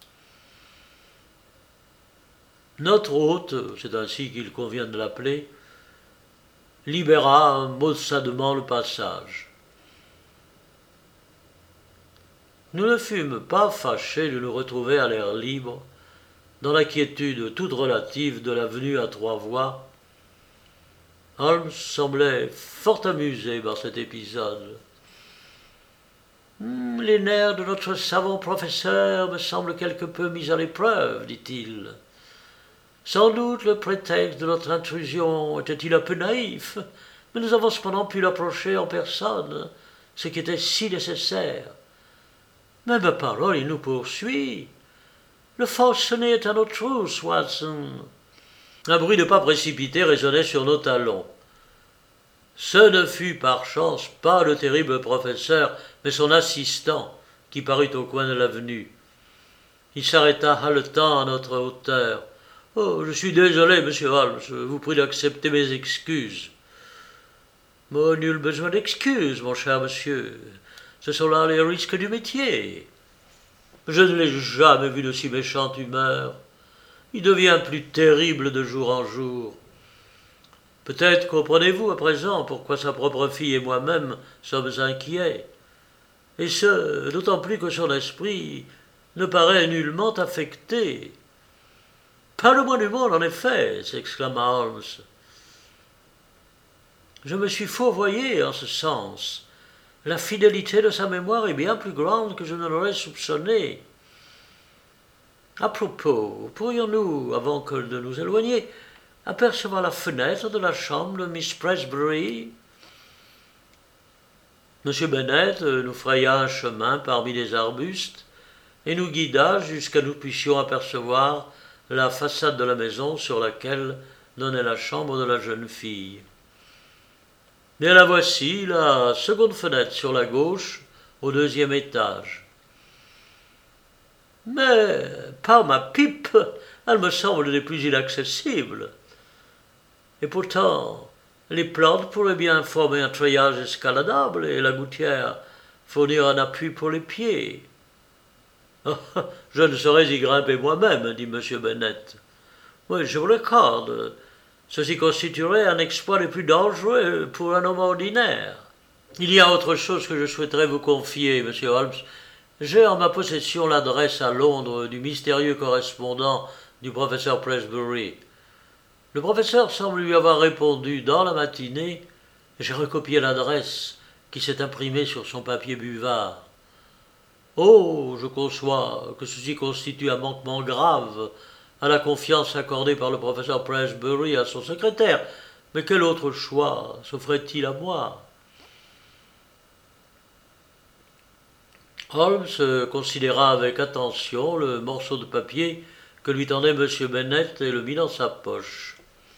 Notre hôte, c'est ainsi qu'il convient de l'appeler, libéra maussadement le passage. Nous ne fûmes pas fâchés de nous retrouver à l'air libre, dans la quiétude toute relative de l'avenue à trois voies. Holmes semblait fort amusé par cet épisode. Hum, « Les nerfs de notre savant professeur me semblent quelque peu mis à l'épreuve, dit-il. Sans doute le prétexte de notre intrusion était-il un peu naïf, mais nous avons cependant pu l'approcher en personne, ce qui était si nécessaire. Mais ma parole, il nous poursuit. Le forcené est à nos trousses, Watson. » Un bruit de pas précipités résonnait sur nos talons. Ce ne fut par chance pas le terrible professeur, mais son assistant, qui parut au coin de l'avenue. Il s'arrêta haletant à notre hauteur. « Oh, je suis désolé, monsieur Holmes, je vous prie d'accepter mes excuses. »« Oh, nul besoin d'excuses, mon cher monsieur. Ce sont là les risques du métier. Je ne l'ai jamais vu de si méchante humeur. Il devient plus terrible de jour en jour. Peut-être comprenez-vous à présent pourquoi sa propre fille et moi-même sommes inquiets. Et ce, d'autant plus que son esprit ne paraît nullement affecté. »« Pas le moins du monde, en effet, s'exclama Holmes. Je me suis fourvoyé en ce sens. La fidélité de sa mémoire est bien plus grande que je ne l'aurais soupçonné. À propos, pourrions-nous, avant que de nous éloigner, apercevoir la fenêtre de la chambre de Miss Presbury ? Monsieur Bennet nous fraya un chemin parmi les arbustes et nous guida jusqu'à nous puissions apercevoir la façade de la maison sur laquelle donnait la chambre de la jeune fille. Mais la voici, la seconde fenêtre sur la gauche, au deuxième étage. Mais, par ma pipe, elle me semble des plus inaccessibles. Et pourtant, les plantes pourraient bien former un treillage escaladable et la gouttière fournir un appui pour les pieds. Je ne saurais y grimper moi-même, dit M. Bennet. Oui, je vous l'accorde. Ceci constituerait un exploit le plus dangereux pour un homme ordinaire. Il y a autre chose que je souhaiterais vous confier, monsieur Holmes. J'ai en ma possession l'adresse à Londres du mystérieux correspondant du professeur Presbury. Le professeur semble lui avoir répondu dans la matinée. J'ai recopié l'adresse qui s'est imprimée sur son papier buvard. Oh, je conçois que ceci constitue un manquement grave à la confiance accordée par le professeur Presbury à son secrétaire. Mais quel autre choix s'offrait-il à moi? Holmes considéra avec attention le morceau de papier que lui tendait M. Bennet et le mit dans sa poche.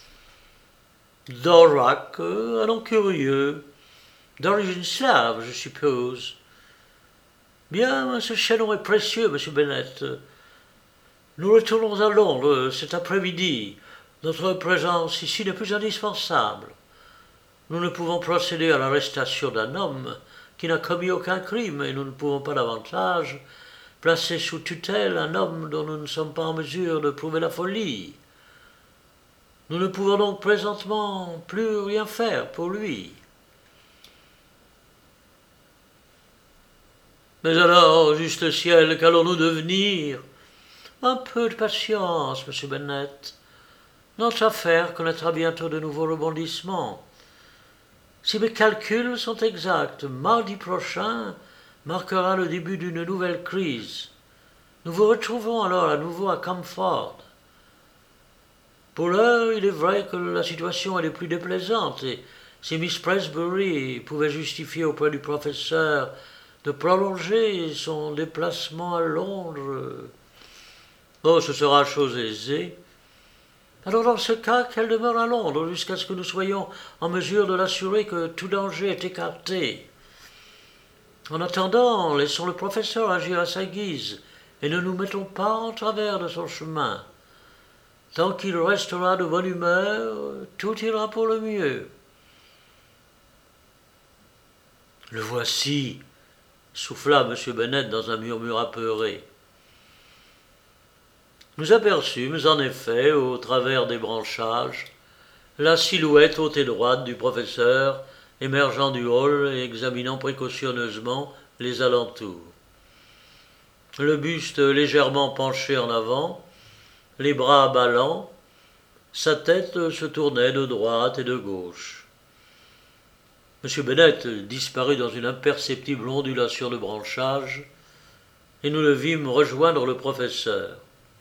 Dvorak, un nom curieux, d'origine slave, je suppose. Bien, ce chaînon est précieux, M. Bennet. Nous retournons à Londres cet après-midi. Notre présence ici n'est plus indispensable. Nous ne pouvons procéder à l'arrestation d'un homme qui n'a commis aucun crime, et nous ne pouvons pas davantage placer sous tutelle un homme dont nous ne sommes pas en mesure de prouver la folie. Nous ne pouvons donc présentement plus rien faire pour lui. Mais alors, juste ciel, qu'allons-nous devenir? Un peu de patience, monsieur Bennet. Notre affaire connaîtra bientôt de nouveaux rebondissements. Si mes calculs sont exacts, mardi prochain marquera le début d'une nouvelle crise. Nous vous retrouverons alors à nouveau à Camford. Pour l'heure, il est vrai que la situation est des plus déplaisante, et si Miss Presbury pouvait justifier auprès du professeur de prolonger son déplacement à Londres... Oh, ce sera chose aisée. Alors dans ce cas, qu'elle demeure à Londres jusqu'à ce que nous soyons en mesure de l'assurer que tout danger est écarté. En attendant, laissons le professeur agir à sa guise et ne nous mettons pas en travers de son chemin. Tant qu'il restera de bonne humeur, tout ira pour le mieux. Le voici, souffla M. Bennet dans un murmure apeuré. Nous aperçûmes en effet, au travers des branchages, la silhouette haute et droite du professeur émergeant du hall et examinant précautionneusement les alentours. Le buste légèrement penché en avant, les bras ballants, sa tête se tournait de droite et de gauche. M. Bennet disparut dans une imperceptible ondulation de branchage, et nous le vîmes rejoindre le professeur.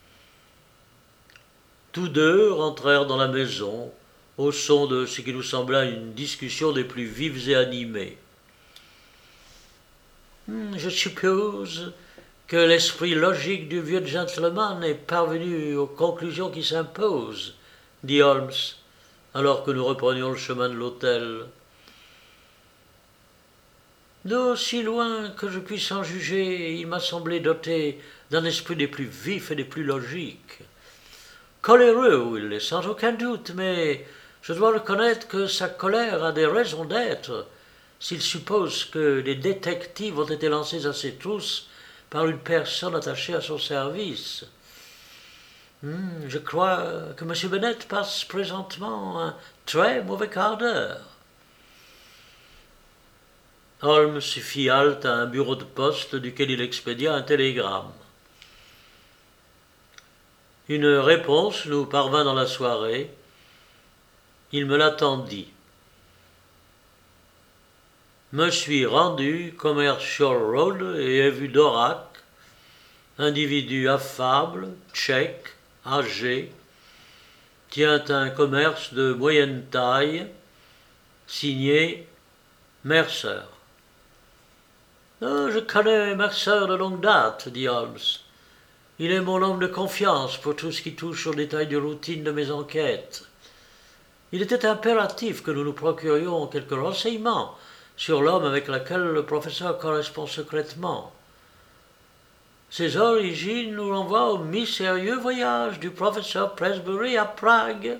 Tous deux rentrèrent dans la maison, au son de ce qui nous sembla une discussion des plus vives et animées. Hmm, je suppose que l'esprit logique du vieux gentleman est parvenu aux conclusions qui s'imposent, dit Holmes, alors que nous reprenions le chemin de l'hôtel. D'aussi loin que je puisse en juger, il m'a semblé doté d'un esprit des plus vifs et des plus logiques. Coléreux, oui, il est sans aucun doute, mais je dois reconnaître que sa colère a des raisons d'être, s'il suppose que les détectives ont été lancés à ses trousses par une personne attachée à son service. Hmm, je crois que M. Bennet passe présentement un très mauvais quart d'heure. Holmes fit halte à un bureau de poste duquel il expédia un télégramme. Une réponse nous parvint dans la soirée. Il me l'attendit. Me suis rendu Commercial Road et ai vu Dvorak, individu affable, tchèque, âgé, tient un commerce de moyenne taille, signé Mercer. Oh, je connais Mercer de longue date, dit Holmes. Il est mon homme de confiance pour tout ce qui touche aux détails de routine de mes enquêtes. Il était impératif que nous nous procurions quelques renseignements sur l'homme avec lequel le professeur correspond secrètement. Ses origines nous renvoient au mystérieux voyage du professeur Presbury à Prague.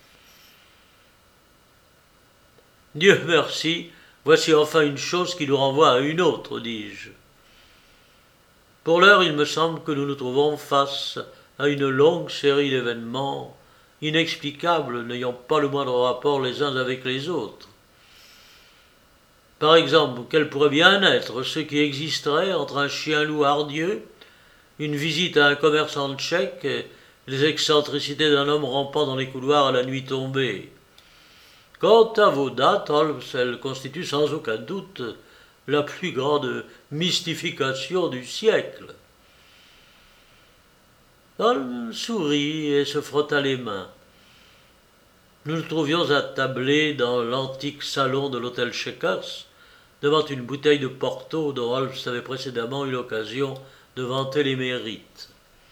Dieu merci, voici enfin une chose qui nous renvoie à une autre, dis-je. Pour l'heure, il me semble que nous nous trouvons face à une longue série d'événements inexplicables, n'ayant pas le moindre rapport les uns avec les autres. Par exemple, quel pourrait bien être ce qui existerait entre un chien-loup hardieux, une visite à un commerçant tchèque et les excentricités d'un homme rampant dans les couloirs à la nuit tombée. Quant à vos dates, Holmes, elles constituent sans aucun doute la plus grande mystification du siècle. Holmes sourit et se frotta les mains. Nous nous trouvions attablés dans l'antique salon de l'hôtel Chequers, devant une bouteille de Porto dont Holmes avait précédemment eu l'occasion de vanter les mérites.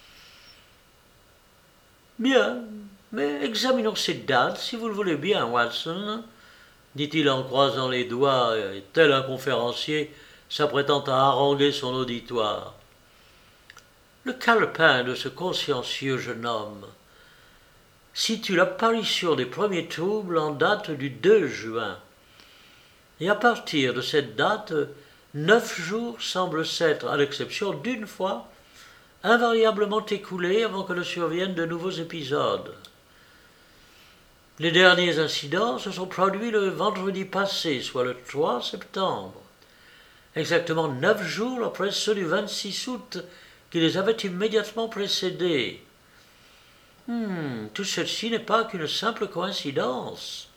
Bien, mais examinons ces dates, si vous le voulez bien, Watson, dit-il en croisant les doigts, et tel un conférencier s'apprêtant à haranguer son auditoire. Le calepin de ce consciencieux jeune homme situe l'apparition des premiers troubles en date du deux juin. Et à partir de cette date, neuf jours semblent s'être, à l'exception d'une fois, invariablement écoulés avant que ne surviennent de nouveaux épisodes. Les derniers incidents se sont produits le vendredi passé, soit le trois septembre, exactement neuf jours après ceux du vingt-six août qui les avaient immédiatement précédés. Hmm, tout ceci n'est pas qu'une simple coïncidence.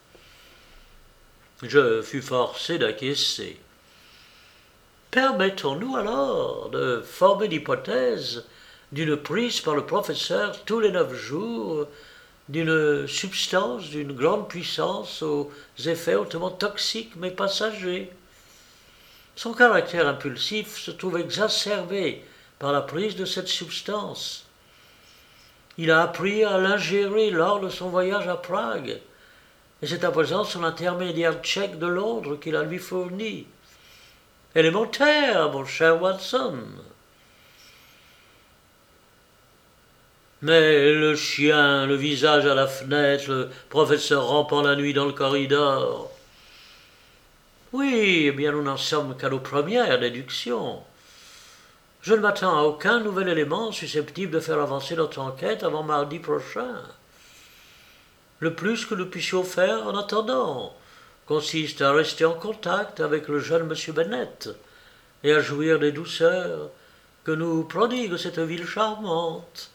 Je fus forcé d'acquiescer. Permettons-nous alors de former l'hypothèse d'une prise par le professeur tous les neuf jours d'une substance d'une grande puissance aux effets hautement toxiques mais passagers. Son caractère impulsif se trouve exacerbé par la prise de cette substance. Il a appris à l'ingérer lors de son voyage à Prague, et c'est à présent son intermédiaire tchèque de Londres qui la lui fournit. Élémentaire, mon cher Watson. Mais le chien, le visage à la fenêtre, le professeur rampant la nuit dans le corridor. Oui, eh bien nous n'en sommes qu'à nos premières déductions. Je ne m'attends à aucun nouvel élément susceptible de faire avancer notre enquête avant mardi prochain. Le plus que nous puissions faire en attendant consiste à rester en contact avec le jeune monsieur Bennet et à jouir des douceurs que nous prodigue cette ville charmante.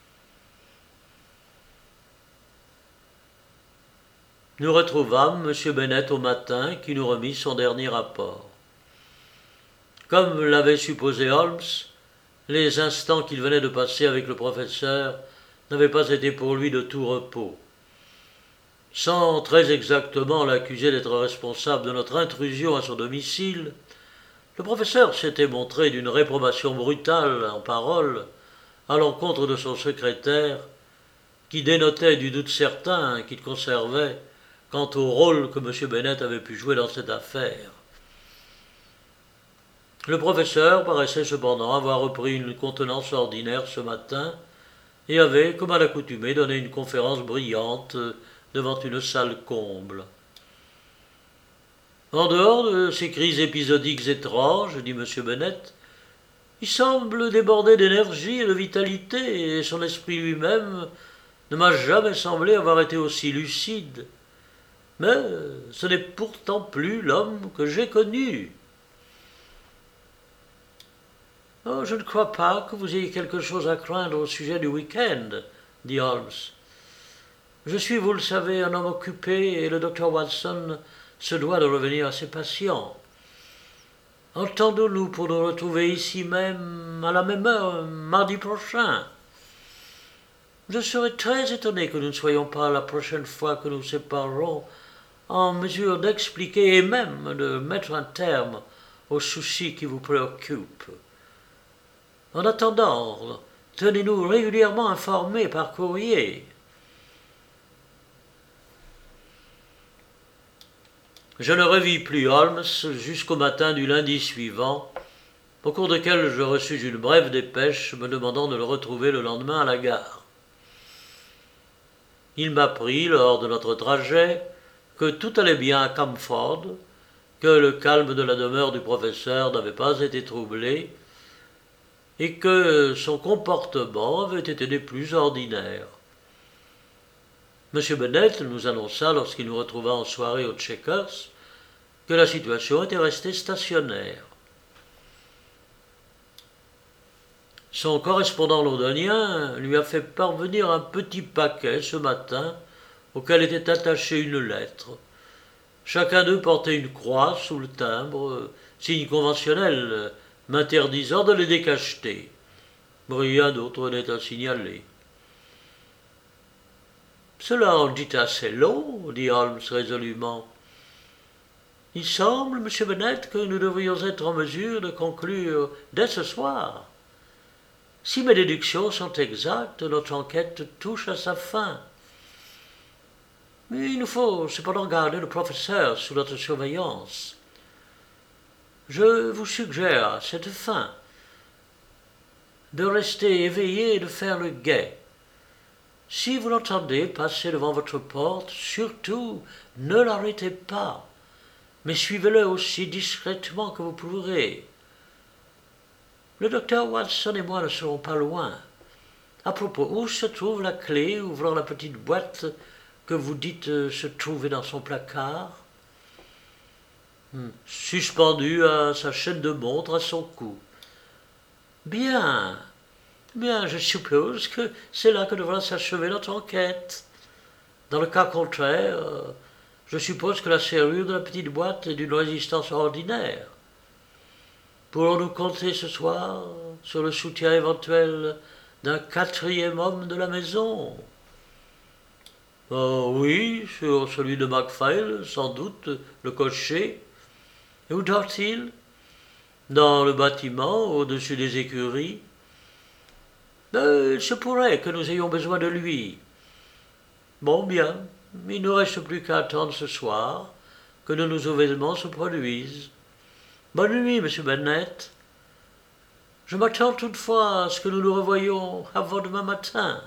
Nous retrouvâmes monsieur Bennet au matin qui nous remit son dernier rapport. Comme l'avait supposé Holmes, les instants qu'il venait de passer avec le professeur n'avaient pas été pour lui de tout repos. Sans très exactement l'accuser d'être responsable de notre intrusion à son domicile, le professeur s'était montré d'une réprobation brutale en paroles à l'encontre de son secrétaire, qui dénotait du doute certain qu'il conservait quant au rôle que M. Bennet avait pu jouer dans cette affaire. Le professeur paraissait cependant avoir repris une contenance ordinaire ce matin et avait, comme à l'accoutumée, donné une conférence brillante devant une salle comble. En dehors de ces crises épisodiques étranges, dit M. Bennet, il semble déborder d'énergie et de vitalité, et son esprit lui-même ne m'a jamais semblé avoir été aussi lucide. Mais ce n'est pourtant plus l'homme que j'ai connu. Oh, je ne crois pas que vous ayez quelque chose à craindre au sujet du week-end, dit Holmes. Je suis, vous le savez, un homme occupé et le docteur Watson se doit de revenir à ses patients. Entendons-nous pour nous retrouver ici même, à la même heure, mardi prochain. Je serais très étonné que nous ne soyons pas, la prochaine fois que nous séparerons, en mesure d'expliquer et même de mettre un terme aux soucis qui vous préoccupent. En attendant, tenez-nous régulièrement informés par courrier. Je ne revis plus Holmes jusqu'au matin du lundi suivant, au cours duquel je reçus une brève dépêche me demandant de le retrouver le lendemain à la gare. Il m'apprit, lors de notre trajet, que tout allait bien à Camford, que le calme de la demeure du professeur n'avait pas été troublé, et que son comportement avait été des plus ordinaires. M. Bennet nous annonça, lorsqu'il nous retrouva en soirée au Chequers, que la situation était restée stationnaire. Son correspondant londonien lui a fait parvenir un petit paquet ce matin auquel était attachée une lettre. Chacun d'eux portait une croix sous le timbre, signe conventionnel m'interdisant de les décacheter. Rien d'autre n'est à signaler. Cela en dit assez long, dit Holmes résolument. Il semble, monsieur Bennet, que nous devrions être en mesure de conclure dès ce soir. Si mes déductions sont exactes, notre enquête touche à sa fin. Mais il nous faut cependant garder le professeur sous notre surveillance. Je vous suggère à cette fin de rester éveillé et de faire le guet. Si vous l'entendez passer devant votre porte, surtout ne l'arrêtez pas, mais suivez-le aussi discrètement que vous pourrez. Le docteur Watson et moi ne serons pas loin. À propos, où se trouve la clé ouvrant la petite boîte que vous dites se trouver dans son placard? hmm. Suspendue à sa chaîne de montre à son cou. Bien, bien, je suppose que c'est là que devra s'achever notre enquête. Dans le cas contraire, je suppose que la serrure de la petite boîte est d'une résistance ordinaire. Pourrons-nous compter ce soir sur le soutien éventuel d'un quatrième homme de la maison? Oh oui, sur celui de Macphail, sans doute, le cocher. Et où dort-il? Dans le bâtiment, au-dessus des écuries. Mais il se pourrait que nous ayons besoin de lui. Bon, bien, il ne reste plus qu'à attendre ce soir que de nouveaux événements se produisent. Bonne nuit, monsieur Bennet. Je m'attends toutefois à ce que nous nous revoyions avant demain matin.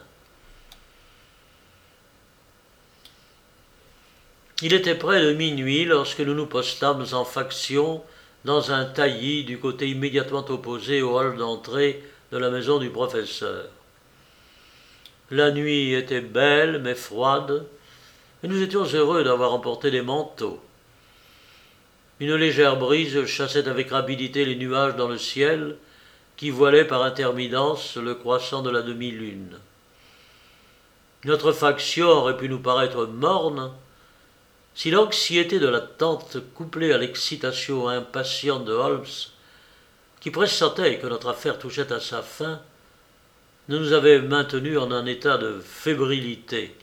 Il était près de minuit lorsque nous nous postâmes en faction dans un taillis du côté immédiatement opposé au hall d'entrée de la maison du professeur. La nuit était belle mais froide, et nous étions heureux d'avoir emporté des manteaux. Une légère brise chassait avec rapidité les nuages dans le ciel, qui voilaient par intermittence le croissant de la demi-lune. Notre faction aurait pu nous paraître morne, si l'anxiété de l'attente, couplée à l'excitation impatiente de Holmes, qui pressentait que notre affaire touchait à sa fin, ne nous avait maintenus en un état de fébrilité.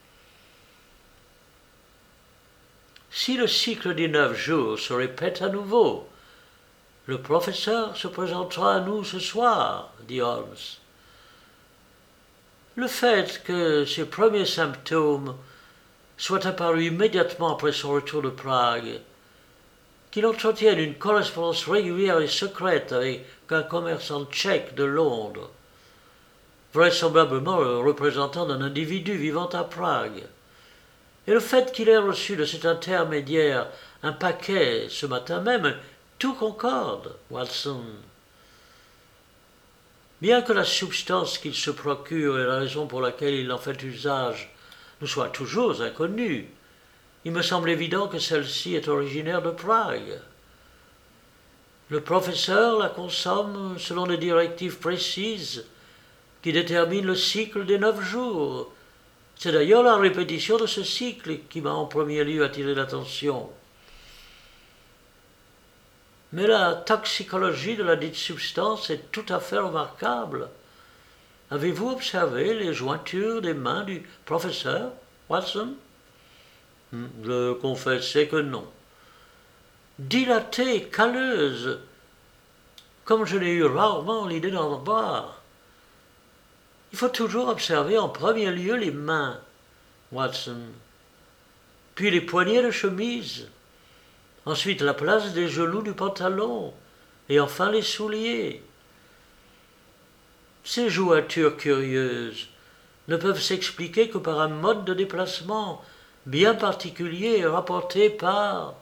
Si le cycle des neuf jours se répète à nouveau, le professeur se présentera à nous ce soir, dit Holmes. Le fait que ses premiers symptômes soient apparus immédiatement après son retour de Prague, qu'il entretienne une correspondance régulière et secrète avec un commerçant tchèque de Londres, vraisemblablement le représentant d'un individu vivant à Prague, et le fait qu'il ait reçu de cet intermédiaire un paquet ce matin même, tout concorde, Watson. Bien que la substance qu'il se procure et la raison pour laquelle il en fait usage nous soient toujours inconnues, il me semble évident que celle-ci est originaire de Prague. Le professeur la consomme selon des directives précises qui déterminent le cycle des neuf jours. C'est d'ailleurs la répétition de ce cycle qui m'a en premier lieu attiré l'attention. Mais la toxicologie de la dite substance est tout à fait remarquable. Avez-vous observé les jointures des mains du professeur, Watson? Je confessais que non. Dilatées, calleuses, comme je n'ai eu rarement l'idée d'en voir. Il faut toujours observer en premier lieu les mains, Watson, puis les poignets de chemise, ensuite la place des genoux du pantalon, et enfin les souliers. Ces jointures curieuses ne peuvent s'expliquer que par un mode de déplacement bien particulier rapporté par...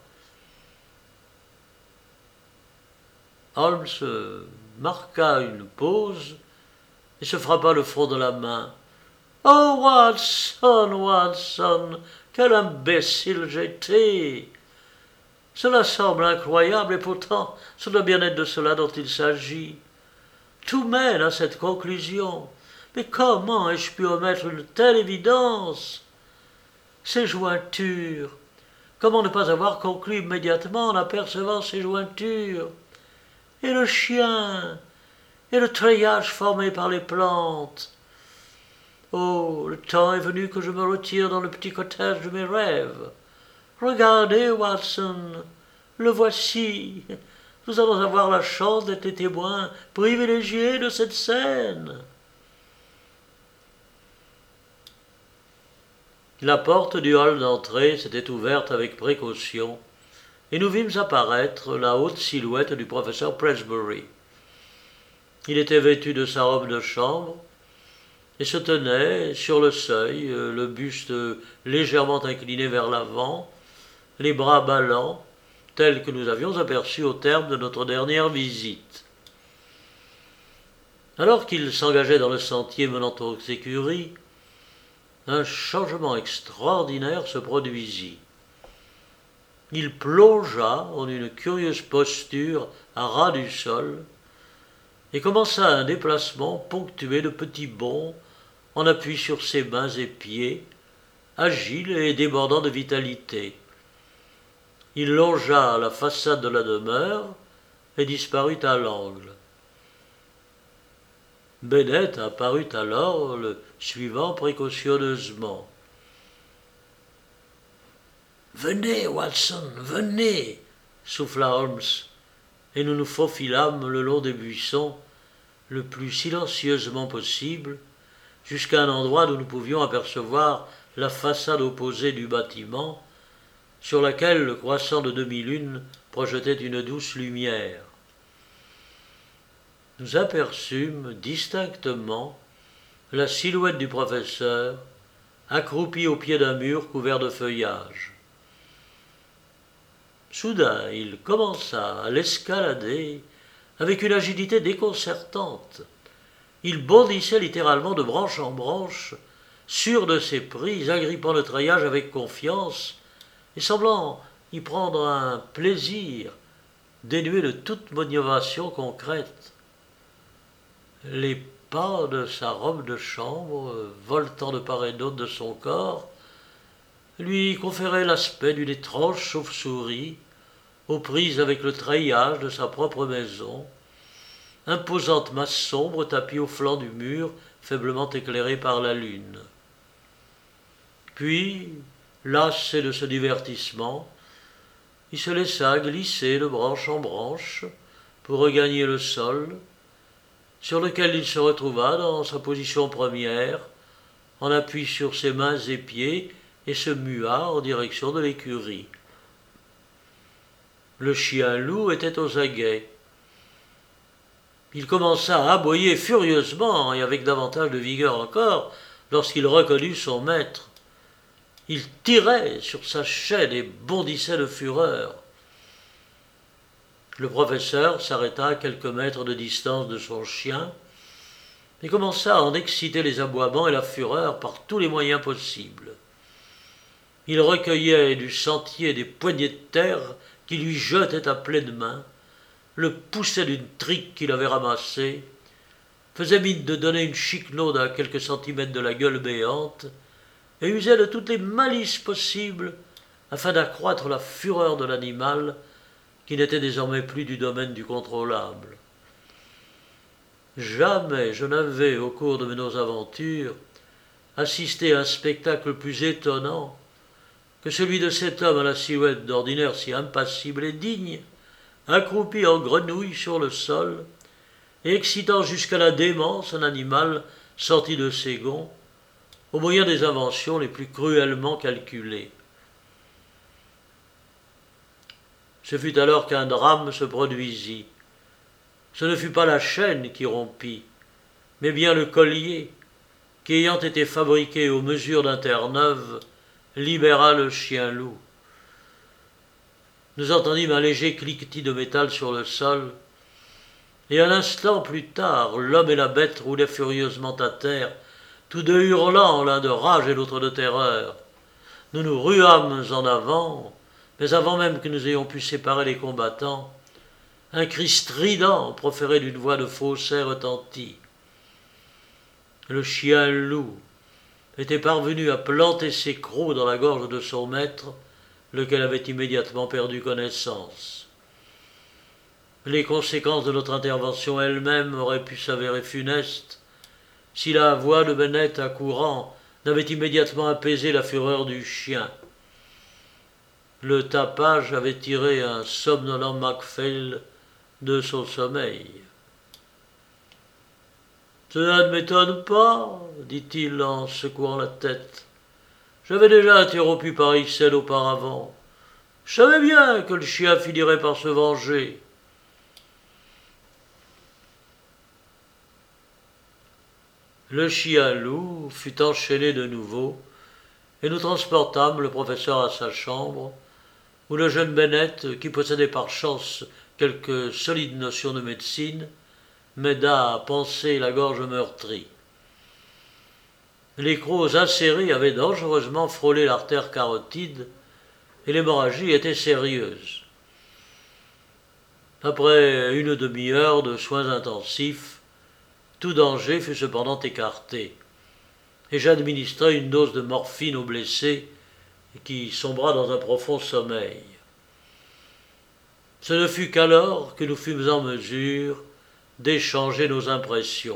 Holmes marqua une pause et se frappa le front de la main. Oh, Watson, Watson, quel imbécile j'étais! Cela semble incroyable, et pourtant ce doit bien être de cela dont il s'agit. Tout mène à cette conclusion. Mais comment ai-je pu omettre une telle évidence? Ces jointures. Comment ne pas avoir conclu immédiatement en apercevant ces jointures? Et le chien, et le treillage formé par les plantes. Oh, le temps est venu que je me retire dans le petit cottage de mes rêves. Regardez, Watson, le voici. Nous allons avoir la chance d'être les témoins privilégiés de cette scène. La porte du hall d'entrée s'était ouverte avec précaution, et nous vîmes apparaître la haute silhouette du professeur Pressbury. Il était vêtu de sa robe de chambre, et se tenait sur le seuil, le buste légèrement incliné vers l'avant, les bras ballants, tels que nous avions aperçus au terme de notre dernière visite. Alors qu'il s'engageait dans le sentier menant aux écuries, un changement extraordinaire se produisit. Il plongea en une curieuse posture à ras du sol et commença un déplacement ponctué de petits bonds en appui sur ses mains et pieds, agile et débordant de vitalité. Il longea la façade de la demeure et disparut à l'angle. Bennet apparut alors, le suivant précautionneusement. « Venez, Watson, venez !» souffla Holmes, et nous nous faufilâmes le long des buissons, le plus silencieusement possible, jusqu'à un endroit d'où nous pouvions apercevoir la façade opposée du bâtiment, sur laquelle le croissant de demi-lune projetait une douce lumière. Nous aperçûmes distinctement la silhouette du professeur, accroupi au pied d'un mur couvert de feuillage. Soudain, il commença à l'escalader avec une agilité déconcertante. Il bondissait littéralement de branche en branche, sûr de ses prises, agrippant le treillage avec confiance et semblant y prendre un plaisir dénué de toute motivation concrète. Les pas de sa robe de chambre, voltant de part et d'autre de son corps, lui conféraient l'aspect d'une étrange chauve-souris, aux prises avec le treillage de sa propre maison, imposante masse sombre tapie au flanc du mur, faiblement éclairée par la lune. Puis, lassé de ce divertissement, il se laissa glisser de branche en branche pour regagner le sol, sur lequel il se retrouva dans sa position première, en appui sur ses mains et pieds, et se mua en direction de l'écurie. Le chien-loup était aux aguets. Il commença à aboyer furieusement et avec davantage de vigueur encore lorsqu'il reconnut son maître. Il tirait sur sa chaîne et bondissait de fureur. Le professeur s'arrêta à quelques mètres de distance de son chien et commença à en exciter les aboiements et la fureur par tous les moyens possibles. Il recueillait du sentier des poignées de terre qui lui jetaient à pleines mains, le poussait d'une trique qu'il avait ramassée, faisait mine de donner une chiquenaude à quelques centimètres de la gueule béante, et usait de toutes les malices possibles afin d'accroître la fureur de l'animal qui n'était désormais plus du domaine du contrôlable. Jamais je n'avais, au cours de nos aventures, assisté à un spectacle plus étonnant que celui de cet homme à la silhouette d'ordinaire si impassible et digne, accroupi en grenouille sur le sol, et excitant jusqu'à la démence un animal sorti de ses gonds, au moyen des inventions les plus cruellement calculées. Ce fut alors qu'un drame se produisit. Ce ne fut pas la chaîne qui rompit, mais bien le collier, qui ayant été fabriqué aux mesures d'un Terre-Neuve, libéra le chien-loup. Nous entendîmes un léger cliquetis de métal sur le sol, et un instant plus tard, l'homme et la bête roulaient furieusement à terre, tous deux hurlant, l'un de rage et l'autre de terreur. Nous nous ruâmes en avant, mais avant même que nous ayons pu séparer les combattants, un cri strident proféré d'une voix de faussaire retentit. Le chien loup était parvenu à planter ses crocs dans la gorge de son maître, lequel avait immédiatement perdu connaissance. Les conséquences de notre intervention elle-même auraient pu s'avérer funestes si la voix de Bennett accourant n'avait immédiatement apaisé la fureur du chien. Le tapage avait tiré un somnolent Macphail de son sommeil. « Cela ne m'étonne pas, dit-il en secouant la tête. J'avais déjà interrompu par Ixelles auparavant. Je savais bien que le chien finirait par se venger. » Le chien loup fut enchaîné de nouveau, et nous transportâmes le professeur à sa chambre, où le jeune Bennett, qui possédait par chance quelques solides notions de médecine, m'aida à panser la gorge meurtrie. Les crocs acérés avaient dangereusement frôlé l'artère carotide, et l'hémorragie était sérieuse. Après une demi-heure de soins intensifs, tout danger fut cependant écarté, et j'administrai une dose de morphine au blessé qui sombra dans un profond sommeil. Ce ne fut qu'alors que nous fûmes en mesure d'échanger nos impressions.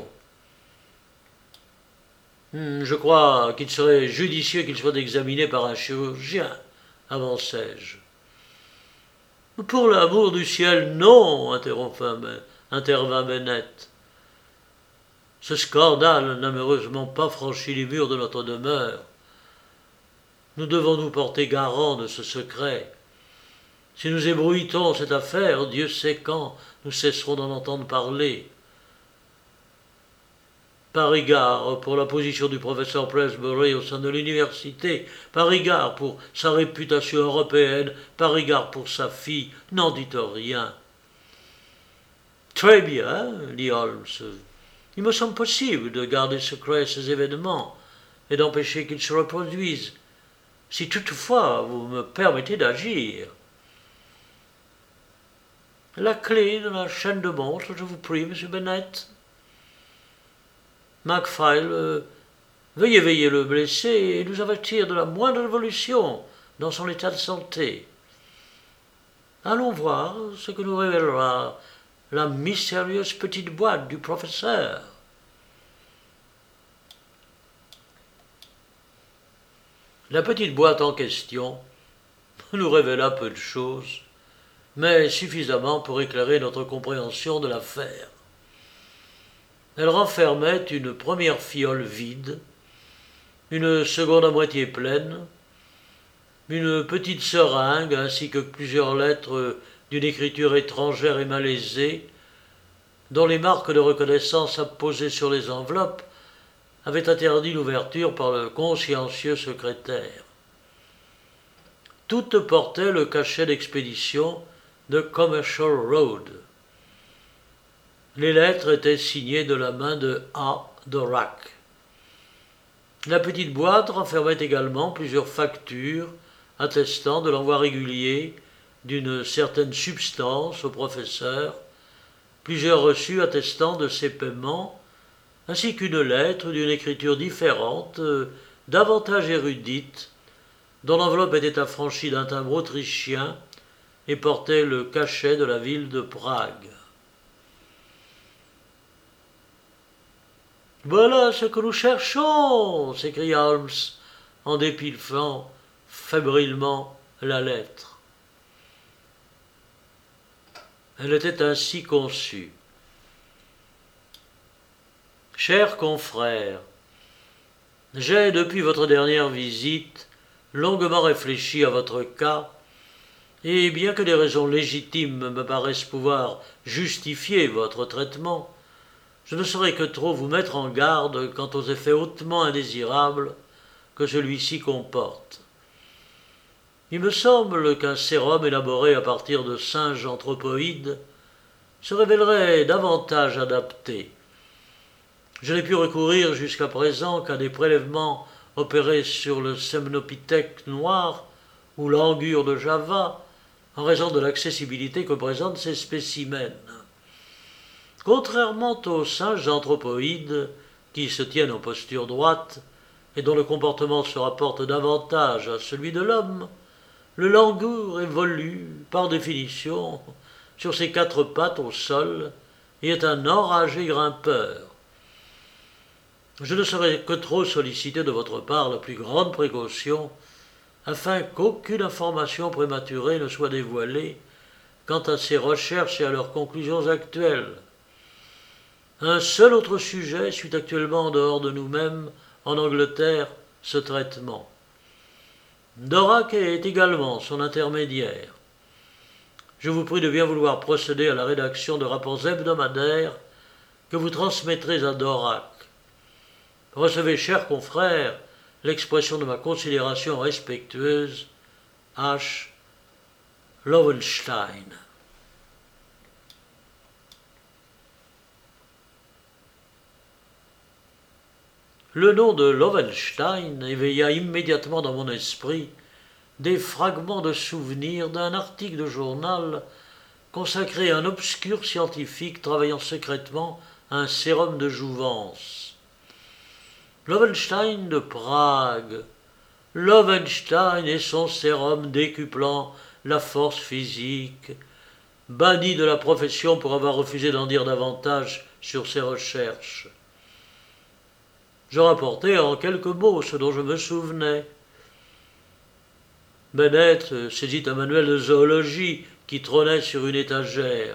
Hmm, je crois qu'il serait judicieux qu'il soit examiné par un chirurgien, avançai-je. Pour l'amour du ciel, non, intervint Bennett. Ce scandale n'a malheureusement pas franchi les murs de notre demeure. Nous devons nous porter garant de ce secret. Si nous ébruitons cette affaire, Dieu sait quand nous cesserons d'en entendre parler. Par égard pour la position du professeur Pressbury au sein de l'université, par égard pour sa réputation européenne, par égard pour sa fille, n'en dites rien. Très bien, dit Holmes. Il me semble possible de garder secret ces événements et d'empêcher qu'ils se reproduisent, si toutefois vous me permettez d'agir. La clé de la chaîne de montre, je vous prie, monsieur Bennett. Macphail, euh, veuillez veiller le blessé et nous avertir de la moindre évolution dans son état de santé. Allons voir ce que nous révélera la mystérieuse petite boîte du professeur. La petite boîte en question nous révéla peu de choses, mais suffisamment pour éclairer notre compréhension de l'affaire. Elle renfermait une première fiole vide, une seconde à moitié pleine, une petite seringue ainsi que plusieurs lettres d'une écriture étrangère et malaisée, dont les marques de reconnaissance apposées sur les enveloppes avaient interdit l'ouverture par le consciencieux secrétaire. Toutes portaient le cachet d'expédition de Commercial Road. Les lettres étaient signées de la main de A. Dorak. La petite boîte renfermait également plusieurs factures attestant de l'envoi régulier d'une certaine substance au professeur, plusieurs reçus attestant de ses paiements, ainsi qu'une lettre d'une écriture différente, euh, davantage érudite, dont l'enveloppe était affranchie d'un timbre autrichien et portait le cachet de la ville de Prague. « Voilà ce que nous cherchons !» s'écria Holmes en dépilfant fébrilement la lettre. Elle était ainsi conçue. « Chers confrères, j'ai, depuis votre dernière visite, longuement réfléchi à votre cas, et bien que des raisons légitimes me paraissent pouvoir justifier votre traitement, je ne saurais que trop vous mettre en garde quant aux effets hautement indésirables que celui-ci comporte. Il me semble qu'un sérum élaboré à partir de singes anthropoïdes se révélerait davantage adapté. Je n'ai pu recourir jusqu'à présent qu'à des prélèvements opérés sur le semnopithèque noir ou l'angure de Java, en raison de l'accessibilité que présentent ces spécimens. Contrairement aux singes anthropoïdes, qui se tiennent en posture droite et dont le comportement se rapporte davantage à celui de l'homme, le langour évolue, par définition, sur ses quatre pattes au sol et est un enragé grimpeur. Je ne saurais que trop solliciter de votre part la plus grande précaution afin qu'aucune information prématurée ne soit dévoilée quant à ces recherches et à leurs conclusions actuelles. Un seul autre sujet suit actuellement en dehors de nous-mêmes, en Angleterre, ce traitement. Dvorak est également son intermédiaire. Je vous prie de bien vouloir procéder à la rédaction de rapports hebdomadaires que vous transmettrez à Dvorak. Recevez, chers confrères, l'expression de ma considération respectueuse, H. Lowenstein. Le nom de Lowenstein éveilla immédiatement dans mon esprit des fragments de souvenirs d'un article de journal consacré à un obscur scientifique travaillant secrètement à un sérum de jouvence. Lowenstein de Prague, Lowenstein et son sérum décuplant la force physique, banni de la profession pour avoir refusé d'en dire davantage sur ses recherches. Je rapportai en quelques mots ce dont je me souvenais. Bennett saisit un manuel de zoologie qui trônait sur une étagère.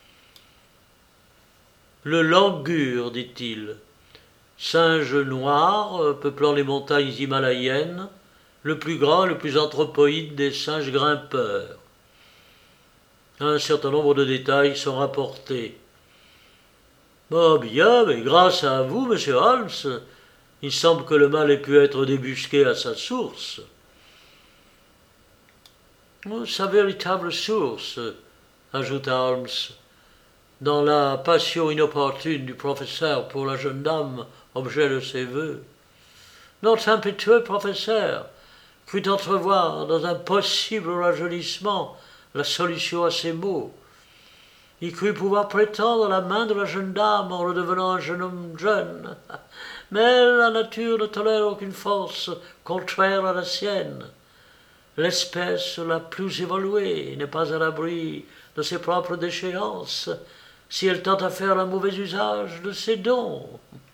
Le langur, dit-il, singe noir peuplant les montagnes himalayennes, le plus grand, le plus anthropoïde des singes grimpeurs. Un certain nombre de détails sont rapportés. Oh bien, mais grâce à vous, monsieur Holmes, il semble que le mal ait pu être débusqué à sa source. Sa véritable source, ajouta Holmes, dans la passion inopportune du professeur pour la jeune dame, objet de ses vœux. Notre impétueux professeur crut entrevoir dans un possible rajeunissement la solution à ses maux. Il crut pouvoir prétendre à la main de la jeune dame en redevenant un jeune homme jeune. Mais la nature ne tolère aucune force contraire à la sienne. L'espèce la plus évoluée n'est pas à l'abri de ses propres déchéances si elle tente à faire un mauvais usage de ses dons.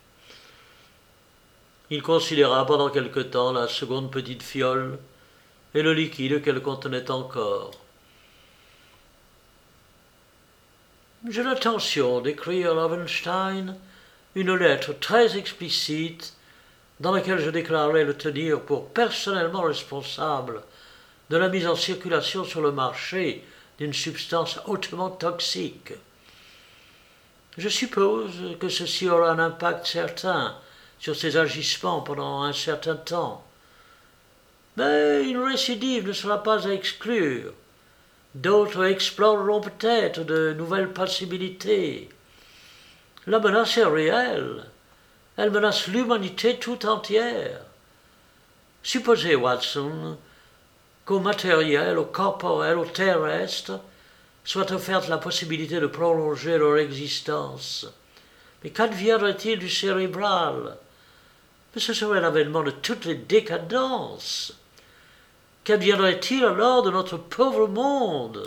Il considéra pendant quelque temps la seconde petite fiole et le liquide qu'elle contenait encore. J'ai l'intention d'écrire à Lowenstein une lettre très explicite dans laquelle je déclarerai le tenir pour personnellement responsable de la mise en circulation sur le marché d'une substance hautement toxique. Je suppose que ceci aura un impact certain sur ses agissements pendant un certain temps. Mais une récidive ne sera pas à exclure. D'autres exploreront peut-être de nouvelles possibilités. La menace est réelle. Elle menace l'humanité tout entière. Supposez, Watson, qu'au matériel, au corporel, au terrestre, soit offerte la possibilité de prolonger leur existence. Mais qu'adviendrait-il du cérébral? Mais ce serait l'avènement de toutes les décadences. Qu'adviendrait-il alors de notre pauvre monde?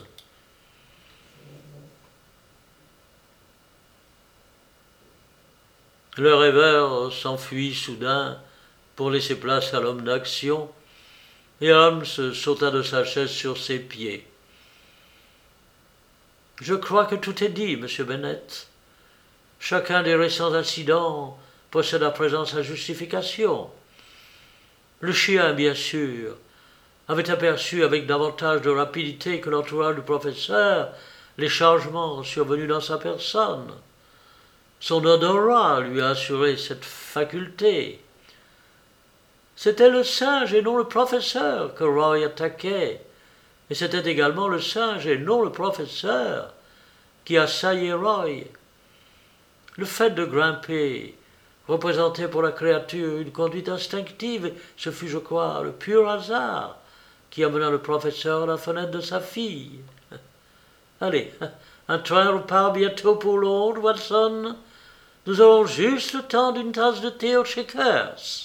Le rêveur s'enfuit soudain pour laisser place à l'homme d'action, et Holmes sauta de sa chaise sur ses pieds. « Je crois que tout est dit, monsieur Bennett. Chacun des récents incidents possède à présent sa justification. Le chien, bien sûr, avait aperçu avec davantage de rapidité que l'entourage du professeur les changements survenus dans sa personne. Son odorat lui a assuré cette faculté. C'était le singe et non le professeur que Roy attaquait, et c'était également le singe et non le professeur qui assaillait Roy. Le fait de grimper représentait pour la créature une conduite instinctive, et ce fut, je crois, le pur hasard qui amena le professeur à la fenêtre de sa fille. Allez, un train repart bientôt pour Londres, Watson. Nous aurons juste le temps d'une tasse de thé au Shakers.